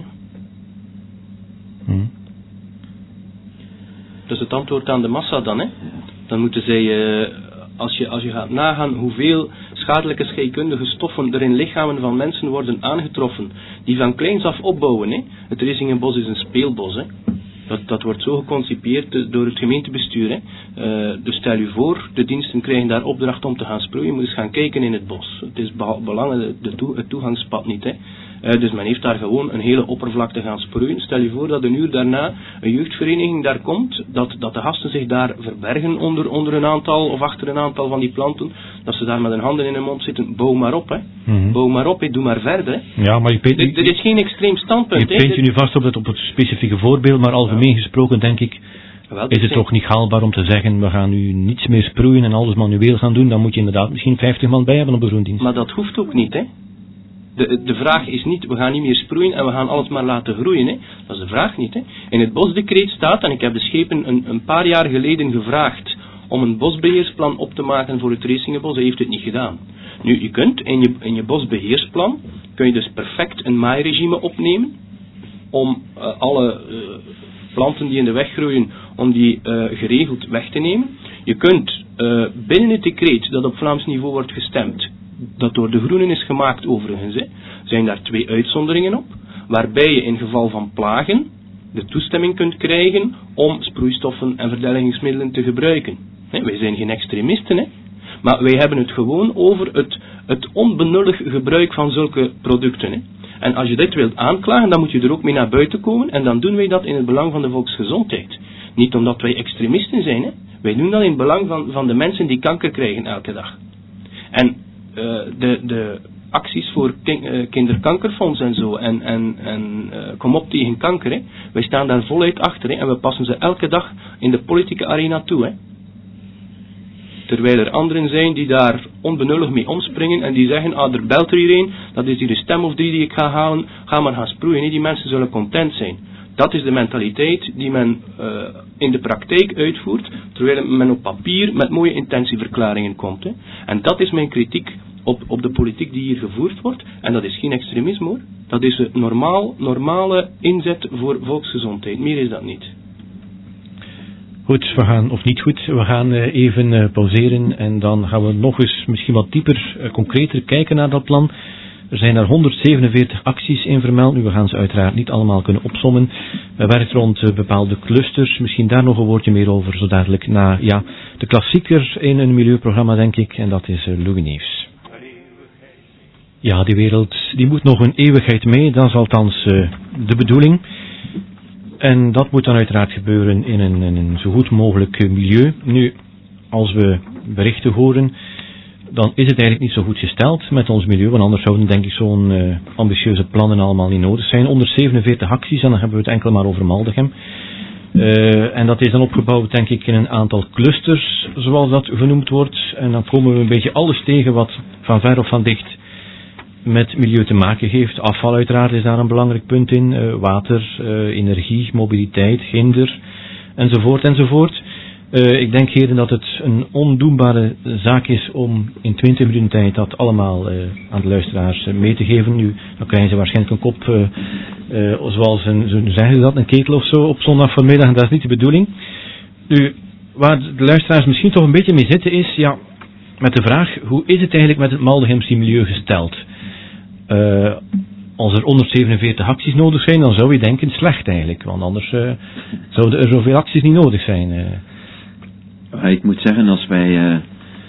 Hmm. Dus het antwoord aan de massa dan, hè? Dan moeten zij, uh, als, je, als je gaat nagaan hoeveel schadelijke scheikundige stoffen er in lichamen van mensen worden aangetroffen, die van kleins af opbouwen. Hè? Het Racingenbos is een speelbos. Hè? Dat, dat wordt zo geconcipeerd door het gemeentebestuur. Hè. Uh, dus stel u voor, de diensten krijgen daar opdracht om te gaan sproeien. Je moet eens gaan kijken in het bos. Het is belangrijk, de toe, het toegangspad niet. Hè. Uh, dus men heeft daar gewoon een hele oppervlakte gaan sproeien. Stel je voor dat een uur daarna een jeugdvereniging daar komt, dat, dat de gasten zich daar verbergen onder, onder een aantal of achter een aantal van die planten, dat ze daar met hun handen in hun mond zitten. Bouw maar op, hè. Mm-hmm. Bouw maar op, hè. Doe maar verder. Hè.
Ja, maar je pint,
dit, dit is geen extreem standpunt.
Je pint je nu vast op het, op het specifieke voorbeeld, maar algemeen ja. gesproken denk ik, Wel, is het zijn... toch niet haalbaar om te zeggen, we gaan nu niets meer sproeien en alles manueel gaan doen, dan moet je inderdaad misschien vijftig man bij hebben op de groendienst.
Maar dat hoeft ook niet, hè. De, de vraag is niet, we gaan niet meer sproeien en we gaan alles maar laten groeien. Hè. Dat is de vraag niet. Hè. In het bosdecreet staat, en ik heb de schepen een, een paar jaar geleden gevraagd om een bosbeheersplan op te maken voor het Resingenbos, hij heeft het niet gedaan. Nu, je kunt in je, in je bosbeheersplan, kun je dus perfect een maairegime opnemen, om uh, alle uh, planten die in de weg groeien, om die uh, geregeld weg te nemen. Je kunt uh, binnen het decreet, dat op Vlaams niveau wordt gestemd, dat door de Groenen is gemaakt overigens, hè, zijn daar twee uitzonderingen op, waarbij je in geval van plagen de toestemming kunt krijgen om sproeistoffen en verdelgingsmiddelen te gebruiken. Hè, wij zijn geen extremisten, hè, maar wij hebben het gewoon over het, het onbenullig gebruik van zulke producten. Hè. En als je dit wilt aanklagen, dan moet je er ook mee naar buiten komen en dan doen wij dat in het belang van de volksgezondheid. Niet omdat wij extremisten zijn, hè. Wij doen dat in het belang van, van de mensen die kanker krijgen elke dag. En Uh, de, de acties voor kin, uh, kinderkankerfonds en zo en, en, en uh, kom op tegen kanker, hè. Wij staan daar voluit achter, hè, en we passen ze elke dag in de politieke arena toe. Hè. Terwijl er anderen zijn die daar onbenullig mee omspringen en die zeggen, ah, er belt er hier een, dat is hier een stem of drie die ik ga halen, ga maar gaan sproeien. Hè. Die mensen zullen content zijn. Dat is de mentaliteit die men uh, in de praktijk uitvoert, terwijl men op papier met mooie intentieverklaringen komt. Hè. En dat is mijn kritiek op, op de politiek die hier gevoerd wordt. En dat is geen extremisme, hoor. Dat is een normaal, normale inzet voor volksgezondheid. Meer is dat niet.
Goed, we gaan, of niet goed, we gaan uh, even uh, pauzeren en dan gaan we nog eens misschien wat dieper, uh, concreter kijken naar dat plan. Er zijn daar honderdzevenenveertig acties in vermeld. Nu, we gaan ze uiteraard niet allemaal kunnen opsommen. We werkt rond uh, bepaalde clusters. Misschien daar nog een woordje meer over, zo dadelijk na ja, de klassieker in een milieuprogramma, denk ik. En dat is uh, Louis Neefs. Ja, die wereld die moet nog een eeuwigheid mee. Dat is althans uh, de bedoeling. En dat moet dan uiteraard gebeuren in een, in een zo goed mogelijk milieu. Nu, als we berichten horen, dan is het eigenlijk niet zo goed gesteld met ons milieu, want anders zouden denk ik zo'n uh, ambitieuze plannen allemaal niet nodig zijn. honderdzevenenveertig acties, en dan hebben we het enkel maar over Maldegem. Uh, en dat is dan opgebouwd denk ik in een aantal clusters, zoals dat genoemd wordt. En dan komen we een beetje alles tegen wat van ver of van dicht met milieu te maken heeft. Afval uiteraard is daar een belangrijk punt in. Uh, water, uh, energie, mobiliteit, hinder, enzovoort, enzovoort. Uh, ik denk heren dat het een ondoenbare zaak is om in twintig minuten tijd dat allemaal uh, aan de luisteraars uh, mee te geven. Nu, dan krijgen ze waarschijnlijk een kop, uh, uh, zoals een, zo zeggen ze dat, een ketel of zo op zondag vanmiddag, en dat is niet de bedoeling. Nu, waar de luisteraars misschien toch een beetje mee zitten is, ja, met de vraag, hoe is het eigenlijk met het Maldegemse milieu gesteld? Uh, als er honderdzevenenveertig acties nodig zijn, dan zou je denken slecht eigenlijk, want anders uh, zouden er zoveel acties niet nodig zijn. Uh.
Ik moet zeggen, als wij, uh,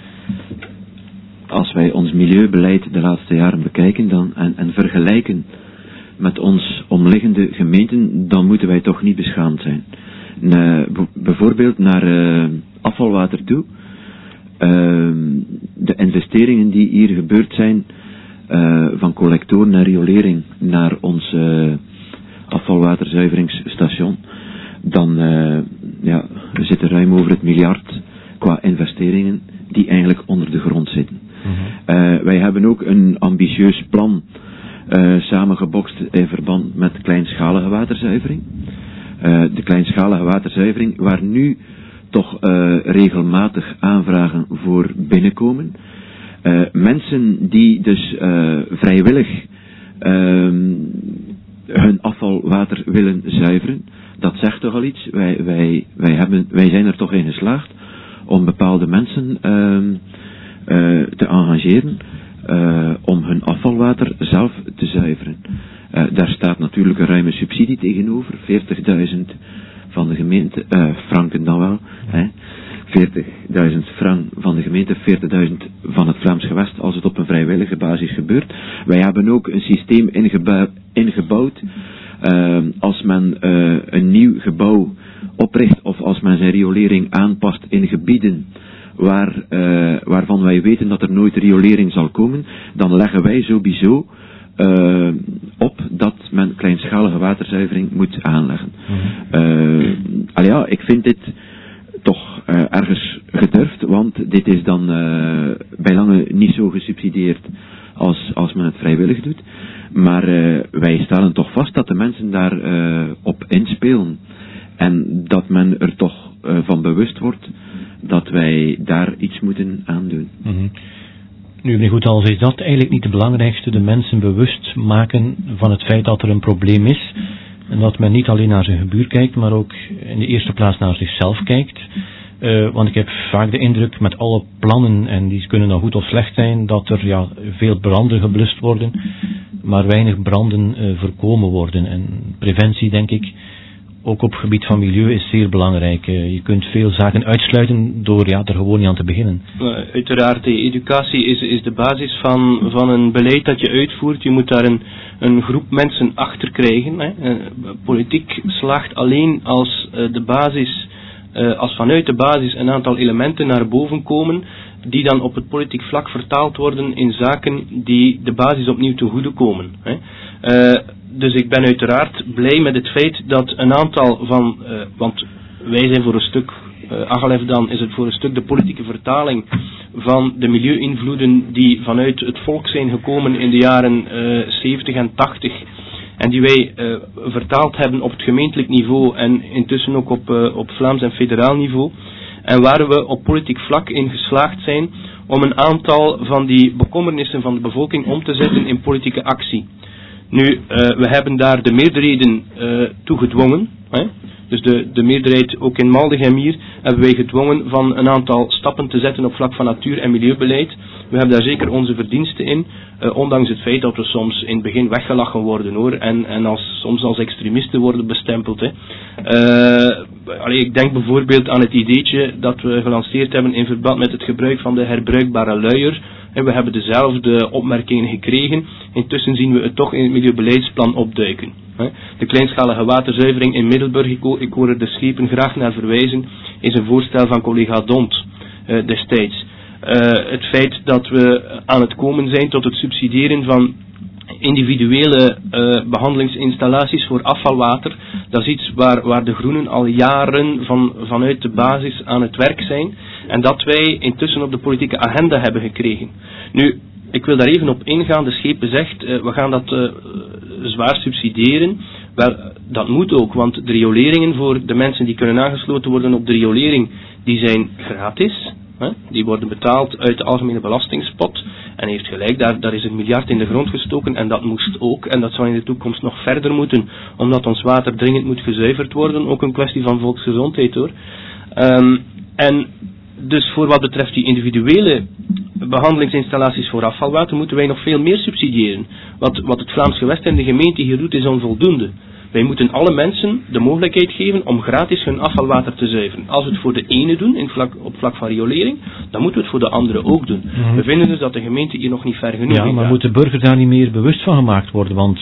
als wij ons milieubeleid de laatste jaren bekijken dan, en, en vergelijken met ons omliggende gemeenten, dan moeten wij toch niet beschaamd zijn. Uh, bijvoorbeeld naar uh, afvalwater toe. Uh, de investeringen die hier gebeurd zijn, uh, van collectoren en riolering naar ons uh, afvalwaterzuiveringsstation, dan uh, ja, we zitten ruim over het miljard qua investeringen die eigenlijk onder de grond zitten. Mm-hmm. Uh, wij hebben ook een ambitieus plan uh, samengebokst in verband met kleinschalige waterzuivering. Uh, de kleinschalige waterzuivering waar nu toch uh, regelmatig aanvragen voor binnenkomen. Uh, mensen die dus uh, vrijwillig uh, hun afvalwater willen zuiveren. Dat zegt toch al iets. Wij, wij, wij, hebben, wij zijn er toch in geslaagd om bepaalde mensen uh, uh, te engageren uh, om hun afvalwater zelf te zuiveren. Uh, daar staat natuurlijk een ruime subsidie tegenover, veertigduizend gemeente, uh, franken dan wel, hè, veertigduizend frank van de gemeente, veertigduizend van het Vlaams Gewest, als het op een vrijwillige basis gebeurt. Wij hebben ook een systeem ingebouw, ingebouwd, uh, als men uh, een nieuw gebouw opricht, of als men zijn riolering aanpast in gebieden waar, uh, waarvan wij weten dat er nooit riolering zal komen, dan leggen wij sowieso Uh, op dat men kleinschalige waterzuivering moet aanleggen. Mm-hmm. Uh, al ja, ik vind dit toch uh, ergens gedurfd, want dit is dan uh, bij lange niet zo gesubsidieerd als, als men het vrijwillig doet. Maar uh, wij stellen toch vast dat de mensen daar uh, op inspelen en dat men er toch uh, van bewust wordt dat wij daar iets moeten aan doen.
Mm-hmm. Nu, meneer Goethals, is dat eigenlijk niet het belangrijkste, de mensen bewust maken van het feit dat er een probleem is en dat men niet alleen naar zijn gebuur kijkt, maar ook in de eerste plaats naar zichzelf kijkt. Uh, want ik heb vaak de indruk met alle plannen, en die kunnen dan goed of slecht zijn, dat er ja, veel branden geblust worden, maar weinig branden uh, voorkomen worden. En preventie, denk ik, ook op het gebied van milieu is zeer belangrijk. Uh, je kunt veel zaken uitsluiten door ja, er gewoon niet aan te beginnen.
Uh, uiteraard, de educatie is, is de basis van, van een beleid dat je uitvoert. Je moet daar een, een groep mensen achter krijgen. Hè. Uh, politiek slaagt alleen als uh, de basis, uh, als vanuit de basis een aantal elementen naar boven komen, die dan op het politiek vlak vertaald worden in zaken die de basis opnieuw ten goede komen. Hè. Uh, Dus ik ben uiteraard blij met het feit dat een aantal van, uh, want wij zijn voor een stuk, uh, Agalef dan is het voor een stuk de politieke vertaling van de milieu-invloeden die vanuit het volk zijn gekomen in de jaren uh, zeventig en tachtig en die wij uh, vertaald hebben op het gemeentelijk niveau en intussen ook op, uh, op Vlaams en federaal niveau. En waar we op politiek vlak in geslaagd zijn om een aantal van die bekommernissen van de bevolking om te zetten in politieke actie. Nu, uh, we hebben daar de meerderheden uh, toe gedwongen. Hè? Dus de, de meerderheid, ook in Maldegem hier, hebben wij gedwongen van een aantal stappen te zetten op vlak van natuur- en milieubeleid. We hebben daar zeker onze verdiensten in, uh, ondanks het feit dat we soms in het begin weggelachen worden hoor, en, en als, soms als extremisten worden bestempeld. Hè. Uh, allee, ik denk bijvoorbeeld aan het ideetje dat we gelanceerd hebben in verband met het gebruik van de herbruikbare luier. En we hebben dezelfde opmerkingen gekregen. Intussen zien we het toch in het milieubeleidsplan opduiken. De kleinschalige waterzuivering in Middelburg, ik hoor er de schepen graag naar verwijzen, is een voorstel van collega Dont uh, destijds. Uh, het feit dat we aan het komen zijn tot het subsidiëren van individuele uh, behandelingsinstallaties voor afvalwater, dat is iets waar, waar de Groenen al jaren van, vanuit de basis aan het werk zijn en dat wij intussen op de politieke agenda hebben gekregen. Nu, ik wil daar even op ingaan. De schepen zegt, uh, we gaan dat uh, zwaar subsidiëren. Wel, dat moet ook, want de rioleringen voor de mensen die kunnen aangesloten worden op de riolering, die zijn gratis. Hè? Die worden betaald uit de algemene belastingspot. En heeft gelijk, daar, daar is een miljard in de grond gestoken en dat moest ook. En dat zal in de toekomst nog verder moeten, omdat ons water dringend moet gezuiverd worden. Ook een kwestie van volksgezondheid hoor. Um, en dus voor wat betreft die individuele behandelingsinstallaties voor afvalwater moeten wij nog veel meer subsidiëren. Wat, wat het Vlaams Gewest en de gemeente hier doet is onvoldoende. Wij moeten alle mensen de mogelijkheid geven om gratis hun afvalwater te zuiveren. Als we het voor de ene doen, in vlak, op vlak van riolering, dan moeten we het voor de andere ook doen. Mm-hmm. We vinden dus dat de gemeente hier nog niet ver genoeg is.
Ja, maar moet de burger daar niet meer bewust van gemaakt worden? Want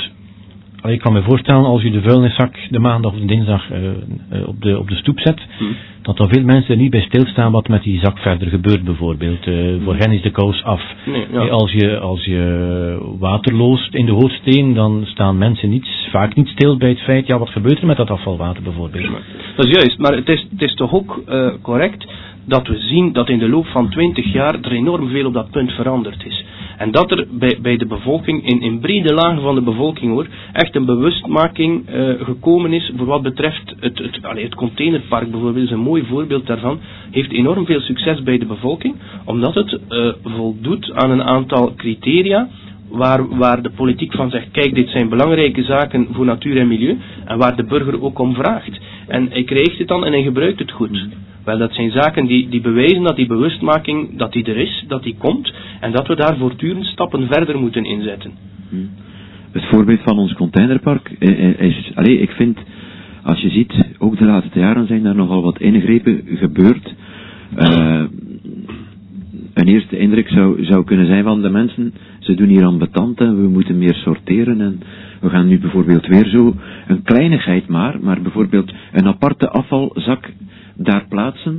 ik kan me voorstellen, als u de vuilniszak de maandag of de dinsdag uh, uh, op, de, op de stoep zet, hmm. dat er veel mensen er niet bij stilstaan wat met die zak verder gebeurt bijvoorbeeld. Uh, hmm. Voor hen is de kous af. Nee, ja. Als je, als je water loost in de Hootsteen, dan staan mensen niet, vaak niet stil bij het feit, ja wat gebeurt er met dat afvalwater bijvoorbeeld.
Dat is juist, maar het is, het is toch ook uh, correct dat we zien dat in de loop van twintig jaar er enorm veel op dat punt veranderd is. En dat er bij, bij de bevolking, in, in brede lagen van de bevolking hoor, echt een bewustmaking uh, gekomen is voor wat betreft het, het, allez, het containerpark bijvoorbeeld, is een mooi voorbeeld daarvan, heeft enorm veel succes bij de bevolking, omdat het uh, voldoet aan een aantal criteria waar, waar de politiek van zegt, kijk dit zijn belangrijke zaken voor natuur en milieu, en waar de burger ook om vraagt. En hij krijgt het dan en hij gebruikt het goed. Wel, dat zijn zaken die, die bewijzen dat die bewustmaking, dat die er is, dat die komt, en dat we daar voortdurend stappen verder moeten inzetten.
Het voorbeeld van ons containerpark is, allez, ik vind, als je ziet ook de laatste jaren zijn daar nogal wat ingrepen gebeurd. Uh, een eerste indruk zou, zou kunnen zijn van de mensen, ze doen hier ambetant en we moeten meer sorteren en we gaan nu bijvoorbeeld weer zo een kleinigheid maar, maar bijvoorbeeld een aparte afvalzak daar plaatsen,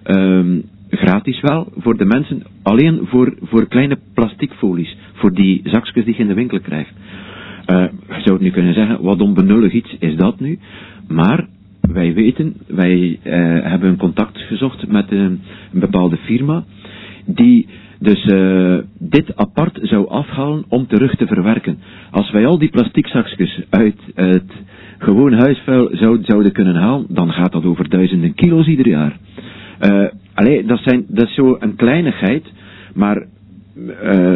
um, gratis wel, voor de mensen, alleen voor, voor kleine plasticfolies, voor die zakjes die je in de winkel krijgt. Uh, je zou het nu kunnen zeggen, wat onbenullig iets is dat nu, maar wij weten, wij uh, hebben een contact gezocht met een, een bepaalde firma, die dus uh, dit apart zou afhalen om terug te verwerken. Als wij al die plasticzakjes uit het gewoon huisvuil zouden, zouden kunnen halen, dan gaat dat over duizenden kilo's ieder jaar. Uh, allee, dat, zijn, dat is zo een kleinigheid, maar uh,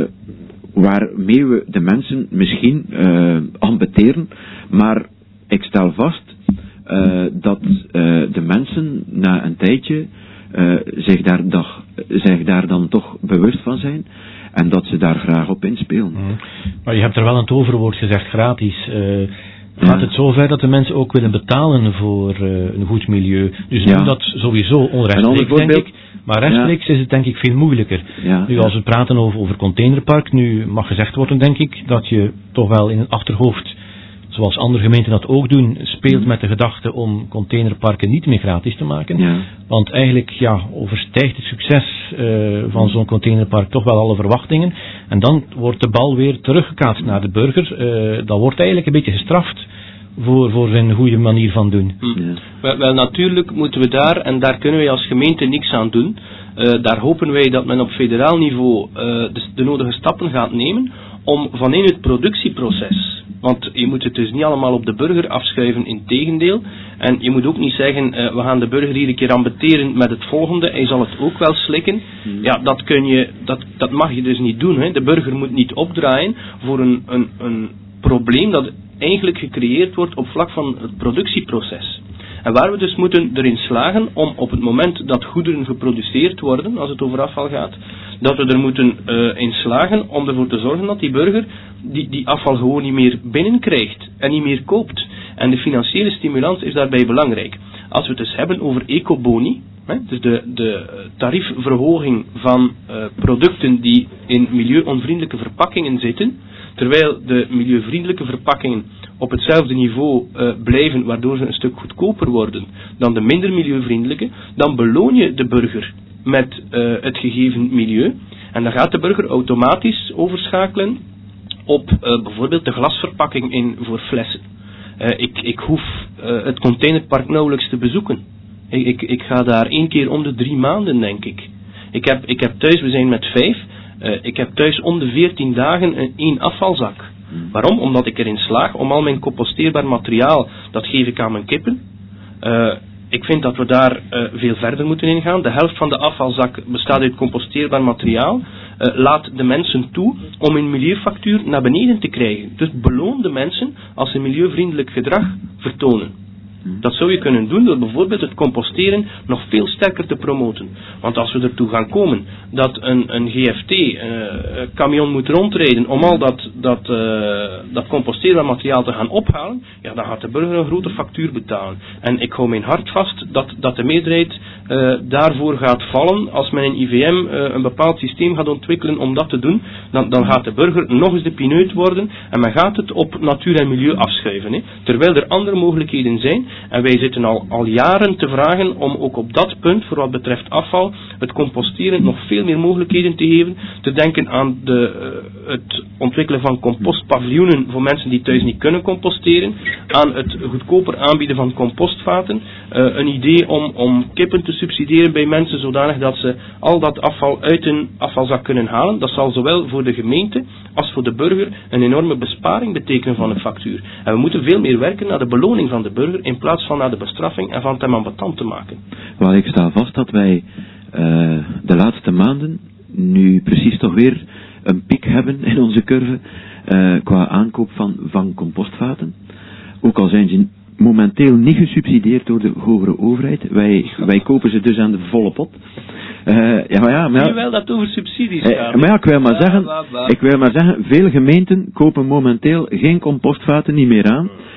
waarmee we de mensen misschien uh, ambeteren, maar ik stel vast uh, dat uh, de mensen na een tijdje uh, zich, daar dag, zich daar dan toch bewust van zijn en dat ze daar graag op inspelen.
Mm. Maar je hebt er wel een toverwoord gezegd, gratis. Uh, gaat het zover dat de mensen ook willen betalen voor uh, een goed milieu? Dus ja. dat sowieso onrechtstreeks, denk ik. Maar rechtstreeks ja. is het denk ik veel moeilijker. Ja, nu als we praten over, over containerpark, nu mag gezegd worden denk ik dat je toch wel in het achterhoofd, zoals andere gemeenten dat ook doen, speelt mm. met de gedachte om containerparken niet meer gratis te maken. Ja. Want eigenlijk ja, overstijgt het succes uh, van mm. zo'n containerpark toch wel alle verwachtingen. En dan wordt de bal weer teruggekaatst naar de burger. Uh, dat wordt eigenlijk een beetje gestraft voor, voor zijn goede manier van doen.
Mm. Ja. Wel, wel, natuurlijk moeten we daar, en daar kunnen wij als gemeente niks aan doen. Uh, daar hopen wij dat men op federaal niveau uh, de, de nodige stappen gaat nemen om van in het productieproces, want je moet het dus niet allemaal op de burger afschuiven, integendeel. En je moet ook niet zeggen, uh, we gaan de burger hier een keer ambeteren met het volgende, hij zal het ook wel slikken. Hmm. Ja, dat, kun je, dat, dat mag je dus niet doen. Hè. De burger moet niet opdraaien voor een, een, een probleem dat eigenlijk gecreëerd wordt op vlak van het productieproces. En waar we dus moeten erin slagen om op het moment dat goederen geproduceerd worden, als het over afval gaat, dat we er moeten uh, in slagen om ervoor te zorgen dat die burger die, die afval gewoon niet meer binnenkrijgt en niet meer koopt. En de financiële stimulans is daarbij belangrijk. Als we het dus hebben over ecoboni, hè, dus de, de tariefverhoging van uh, producten die in milieuonvriendelijke verpakkingen zitten, terwijl de milieuvriendelijke verpakkingen op hetzelfde niveau uh, blijven, waardoor ze een stuk goedkoper worden dan de minder milieuvriendelijke, dan beloon je de burger met uh, het gegeven milieu. En dan gaat de burger automatisch overschakelen op uh, bijvoorbeeld de glasverpakking in voor flessen. Uh, ik, ik hoef uh, het containerpark nauwelijks te bezoeken. Ik, ik, ik ga daar één keer om de drie maanden, denk ik. Ik heb, ik heb thuis, we zijn met vijf, uh, ik heb thuis om de veertien dagen een één afvalzak. Waarom? Omdat ik erin slaag om al mijn composteerbaar materiaal, dat geef ik aan mijn kippen. Uh, ik vind dat we daar uh, veel verder moeten ingaan. De helft van de afvalzak bestaat uit composteerbaar materiaal. Uh, laat de mensen toe om hun milieufactuur naar beneden te krijgen. Dus beloon de mensen als ze milieuvriendelijk gedrag vertonen. Dat zou je kunnen doen door bijvoorbeeld het composteren nog veel sterker te promoten. Want als we ertoe gaan komen dat een, een G F T-camion uh, moet rondrijden om al dat, dat, uh, dat composteerbaar materiaal te gaan ophalen, ja, dan gaat de burger een grote factuur betalen. En ik hou mijn hart vast dat, dat de meerderheid uh, daarvoor gaat vallen. Als men in I V M uh, een bepaald systeem gaat ontwikkelen om dat te doen, dan, dan gaat de burger nog eens de pineut worden en men gaat het op natuur en milieu afschuiven. Hè. Terwijl er andere mogelijkheden zijn. En wij zitten al, al jaren te vragen om ook op dat punt, voor wat betreft afval, het composteren nog veel meer mogelijkheden te geven. Te denken aan de, uh, het ontwikkelen van compostpaviljoenen voor mensen die thuis niet kunnen composteren. Aan het goedkoper aanbieden van compostvaten. Uh, een idee om, om kippen te subsidiëren bij mensen zodanig dat ze al dat afval uit een afvalzak kunnen halen. Dat zal zowel voor de gemeente als voor de burger een enorme besparing betekenen van een factuur. En we moeten veel meer werken naar de beloning van de burger in plaats van naar de bestraffing en van het hem ambetant te maken.
Wel, ik sta vast dat wij uh, de laatste maanden nu precies toch weer een piek hebben in onze curve uh, qua aankoop van, van compostvaten. Ook al zijn ze momenteel niet gesubsidieerd door de hogere overheid. Wij, wij kopen ze dus aan de volle pot. Uh, ja, maar ja, maar ja,
je wel dat over subsidies
uh,
gaat.
Maar ja, ik wil maar zeggen, ik wil maar zeggen, veel gemeenten kopen momenteel geen compostvaten niet meer aan.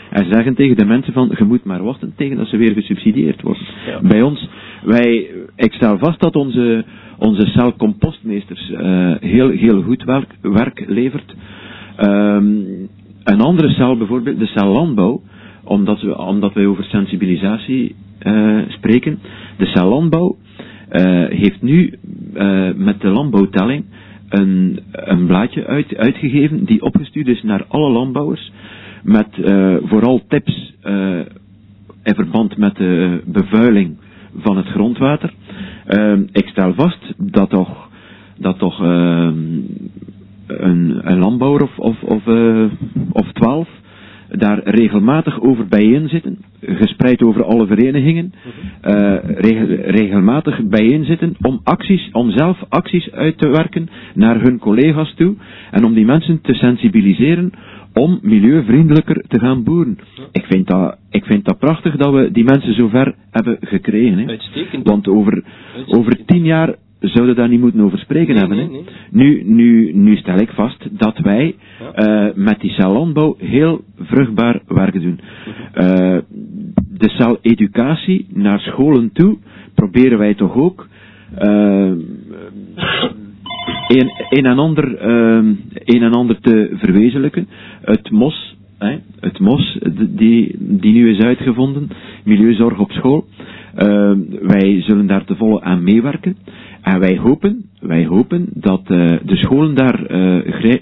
en zeggen tegen de mensen van, je moet maar wachten tegen dat ze weer gesubsidieerd worden. Ja. Bij ons, wij, ik stel vast dat onze, onze celcompostmeesters uh, heel, heel goed werk, werk levert. Um, een andere cel bijvoorbeeld, de cel landbouw, omdat, we, omdat wij over sensibilisatie uh, spreken. De cel landbouw uh, heeft nu uh, met de landbouwtelling een, een blaadje uit, uitgegeven die opgestuurd is naar alle landbouwers met uh, vooral tips uh, in verband met de bevuiling van het grondwater. Uh, ik stel vast dat toch, dat toch uh, een, een landbouwer of, of, of, uh, of twaalf daar regelmatig over bijeen zitten, gespreid over alle verenigingen, uh, regel, regelmatig bijeen zitten om acties, om zelf acties uit te werken naar hun collega's toe en om die mensen te sensibiliseren om milieuvriendelijker te gaan boeren. Ik vind dat, ik vind dat prachtig dat we die mensen zover hebben gekregen. Hè.
Uitstekend.
Want over, Uitstekend. over tien jaar zouden daar niet moeten over spreken
nee,
hebben.
Nee,
hè.
nee.
Nu, nu, nu stel ik vast dat wij ja. uh, met die cellandbouw heel vruchtbaar werk doen. Uh, de cel-educatie naar scholen toe proberen wij toch ook uh, een, een, en ander, uh, een en ander te verwezenlijken. Het M O S, hè, het M O S die, die nu is uitgevonden, Milieuzorg op school. Uh, wij zullen daar te volle aan meewerken. En wij hopen, wij hopen dat uh, de scholen daar uh, gre-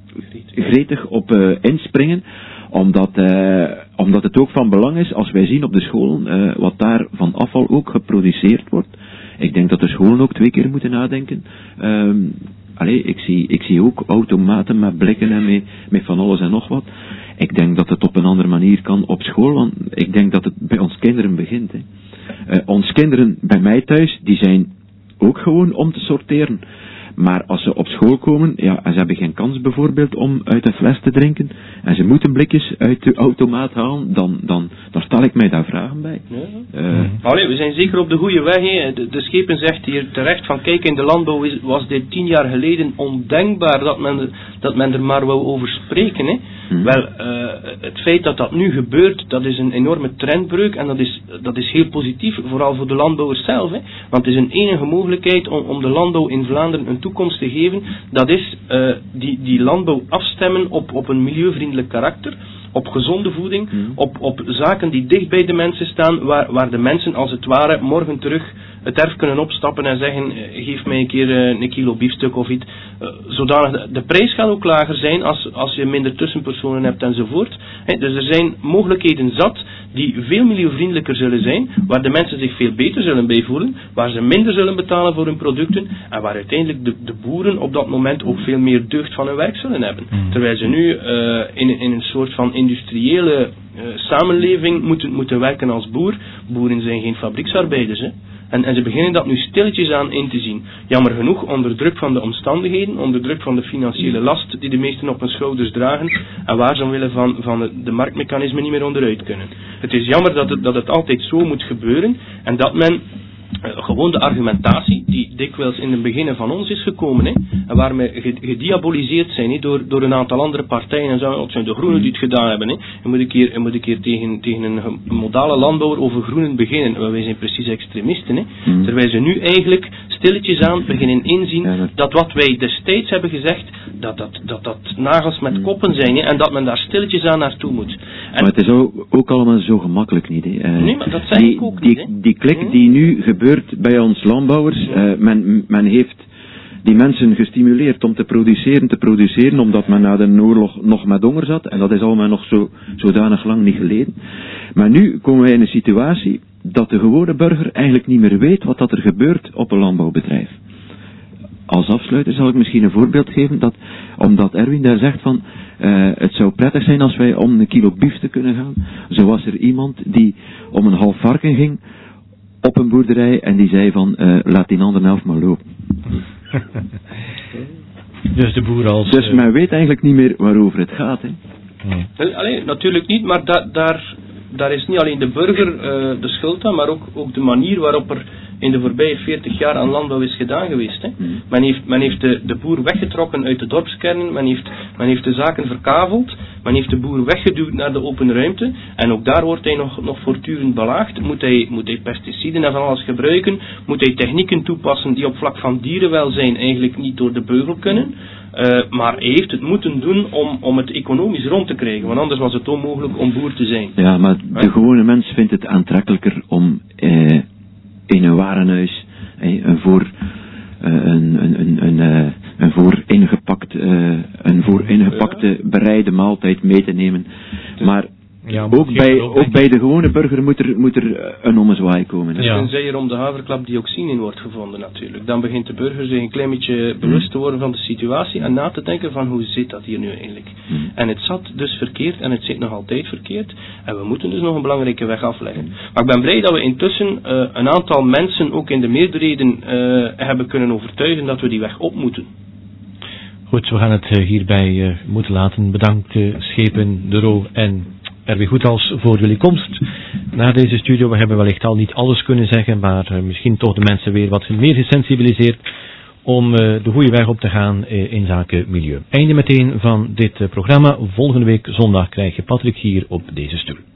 gretig op uh, inspringen, omdat, uh, omdat het ook van belang is als wij zien op de scholen uh, wat daar van afval ook geproduceerd wordt. Ik denk dat de scholen ook twee keer moeten nadenken. Um, allee, ik zie, ik zie ook automaten met blikken en met, met van alles en nog wat. Ik denk dat het op een andere manier kan op school, want ik denk dat het bij ons kinderen begint. Hè. Uh, ons kinderen bij mij thuis, die zijn ook gewoon om te sorteren. Maar als ze op school komen, ja, en ze hebben geen kans bijvoorbeeld om uit een fles te drinken, en ze moeten blikjes uit de automaat halen, dan, dan, dan stel ik mij daar vragen bij.
Ja.
Uh,
Allee, we zijn zeker op de goede weg. Hè. De, de Schepen zegt hier terecht van, kijk, in de landbouw is, was dit tien jaar geleden ondenkbaar dat men, dat men er maar wou over spreken. Hè. Hmm. Wel, uh, het feit dat dat nu gebeurt, dat is een enorme trendbreuk en dat is, dat is heel positief, vooral voor de landbouwers zelf. Hè. Want het is een enige mogelijkheid om, om de landbouw in Vlaanderen een toekomst te geven, dat is uh, die, die landbouw afstemmen op, op een milieuvriendelijk karakter, op gezonde voeding, hmm. op, op zaken die dicht bij de mensen staan, waar, waar de mensen als het ware morgen terug het erf kunnen opstappen en zeggen, uh, geef mij een keer uh, een kilo biefstuk of iets, uh, zodanig de, de prijs gaat ook lager zijn als, als je minder tussenpersonen hebt enzovoort. He, dus er zijn mogelijkheden zat die veel milieuvriendelijker zullen zijn, waar de mensen zich veel beter zullen bij voelen, waar ze minder zullen betalen voor hun producten en waar uiteindelijk de, de boeren op dat moment ook veel meer deugd van hun werk zullen hebben. Mm. Terwijl ze nu uh, in, in een soort van industriële uh, samenleving moeten, moeten werken als boer. Boeren zijn geen fabrieksarbeiders, hè. En, en ze beginnen dat nu stilletjes aan in te zien. Jammer genoeg onder druk van de omstandigheden, onder druk van de financiële last die de meesten op hun schouders dragen en waar ze omwille van, van de, de marktmechanismen niet meer onderuit kunnen. Het is jammer dat het, dat het altijd zo moet gebeuren en dat men Uh, gewoon de argumentatie die dikwijls in het begin van ons is gekomen, hè, en waarmee gediaboliseerd zijn hè, door, door een aantal andere partijen en zo, het zijn de groenen die het gedaan hebben. Hè. Je moet een keer, je moet een keer tegen, tegen een modale landbouwer over groenen beginnen. Wij zijn precies extremisten. Hè. Mm. Terwijl ze nu eigenlijk stilletjes aan beginnen inzien ja, dat... dat wat wij destijds hebben gezegd, dat dat, dat, dat nagels met mm. koppen zijn hè, en dat men daar stilletjes aan naartoe moet. En...
Maar het is ook, ook allemaal zo gemakkelijk niet. Hè. Uh,
nee, maar dat zei
die,
ik ook
die,
niet. Hè.
Die klik die nu gebeurt bij ons landbouwers, uh, men, men heeft die mensen gestimuleerd om te produceren, te produceren, omdat men na de oorlog nog met honger zat, en dat is allemaal nog zo, zodanig lang niet geleden. Maar nu komen wij in een situatie dat de gewone burger eigenlijk niet meer weet wat dat er gebeurt op een landbouwbedrijf. Als afsluiter zal ik misschien een voorbeeld geven, dat, omdat Erwin daar zegt van, uh, het zou prettig zijn als wij om een kilo bief te kunnen gaan. Zo was er iemand die om een half varken ging, op een boerderij en die zei van, uh, laat die andere helft maar lopen.
Dus de boer als...
Dus men weet eigenlijk niet meer waarover het gaat. Hè.
Nee. Allee, natuurlijk niet, maar da, daar, daar is niet alleen de burger uh, de schuld aan, maar ook, ook de manier waarop er in de voorbije veertig jaar aan landbouw is gedaan geweest. Hè.
Mm.
Men heeft, men heeft de, de boer weggetrokken uit de dorpskernen, men heeft, men heeft de zaken verkaveld, men heeft de boer weggeduwd naar de open ruimte en ook daar wordt hij nog, nog voortdurend belaagd. Moet hij, moet hij pesticiden en van alles gebruiken, moet hij technieken toepassen die op vlak van dierenwelzijn eigenlijk niet door de beugel kunnen. Uh, maar hij heeft het moeten doen om, om het economisch rond te krijgen, want anders was het onmogelijk om boer te zijn.
Ja, maar de gewone mens vindt het aantrekkelijker om eh, in een warenhuis eh, een voor uh, een, een, een, een, uh, een voor ingepakt, uh, een voor ingepakte bereide maaltijd mee te nemen. Maar ja, ook, bij, ook bij de gewone burger moet er, moet er een ommezwaai komen.
Dus ja. Tenzij er om de haverklap dioxine in wordt gevonden natuurlijk. Dan begint de burger zich een klein beetje bewust te worden van de situatie en na te denken van hoe zit dat hier nu eigenlijk. Mm. En het zat dus verkeerd en het zit nog altijd verkeerd. En we moeten dus nog een belangrijke weg afleggen. Maar ik ben blij dat we intussen uh, een aantal mensen ook in de meerderheden uh, hebben kunnen overtuigen dat we die weg op moeten.
Goed, we gaan het uh, hierbij uh, moeten laten. Bedankt uh, Schepen, De Roo en R W Goethals voor jullie komst naar deze studio. We hebben wellicht al niet alles kunnen zeggen, maar uh, misschien toch de mensen weer wat meer gesensibiliseerd om uh, de goede weg op te gaan uh, in zaken milieu. Einde meteen van dit uh, programma. Volgende week zondag krijg je Patrick hier op deze stoel.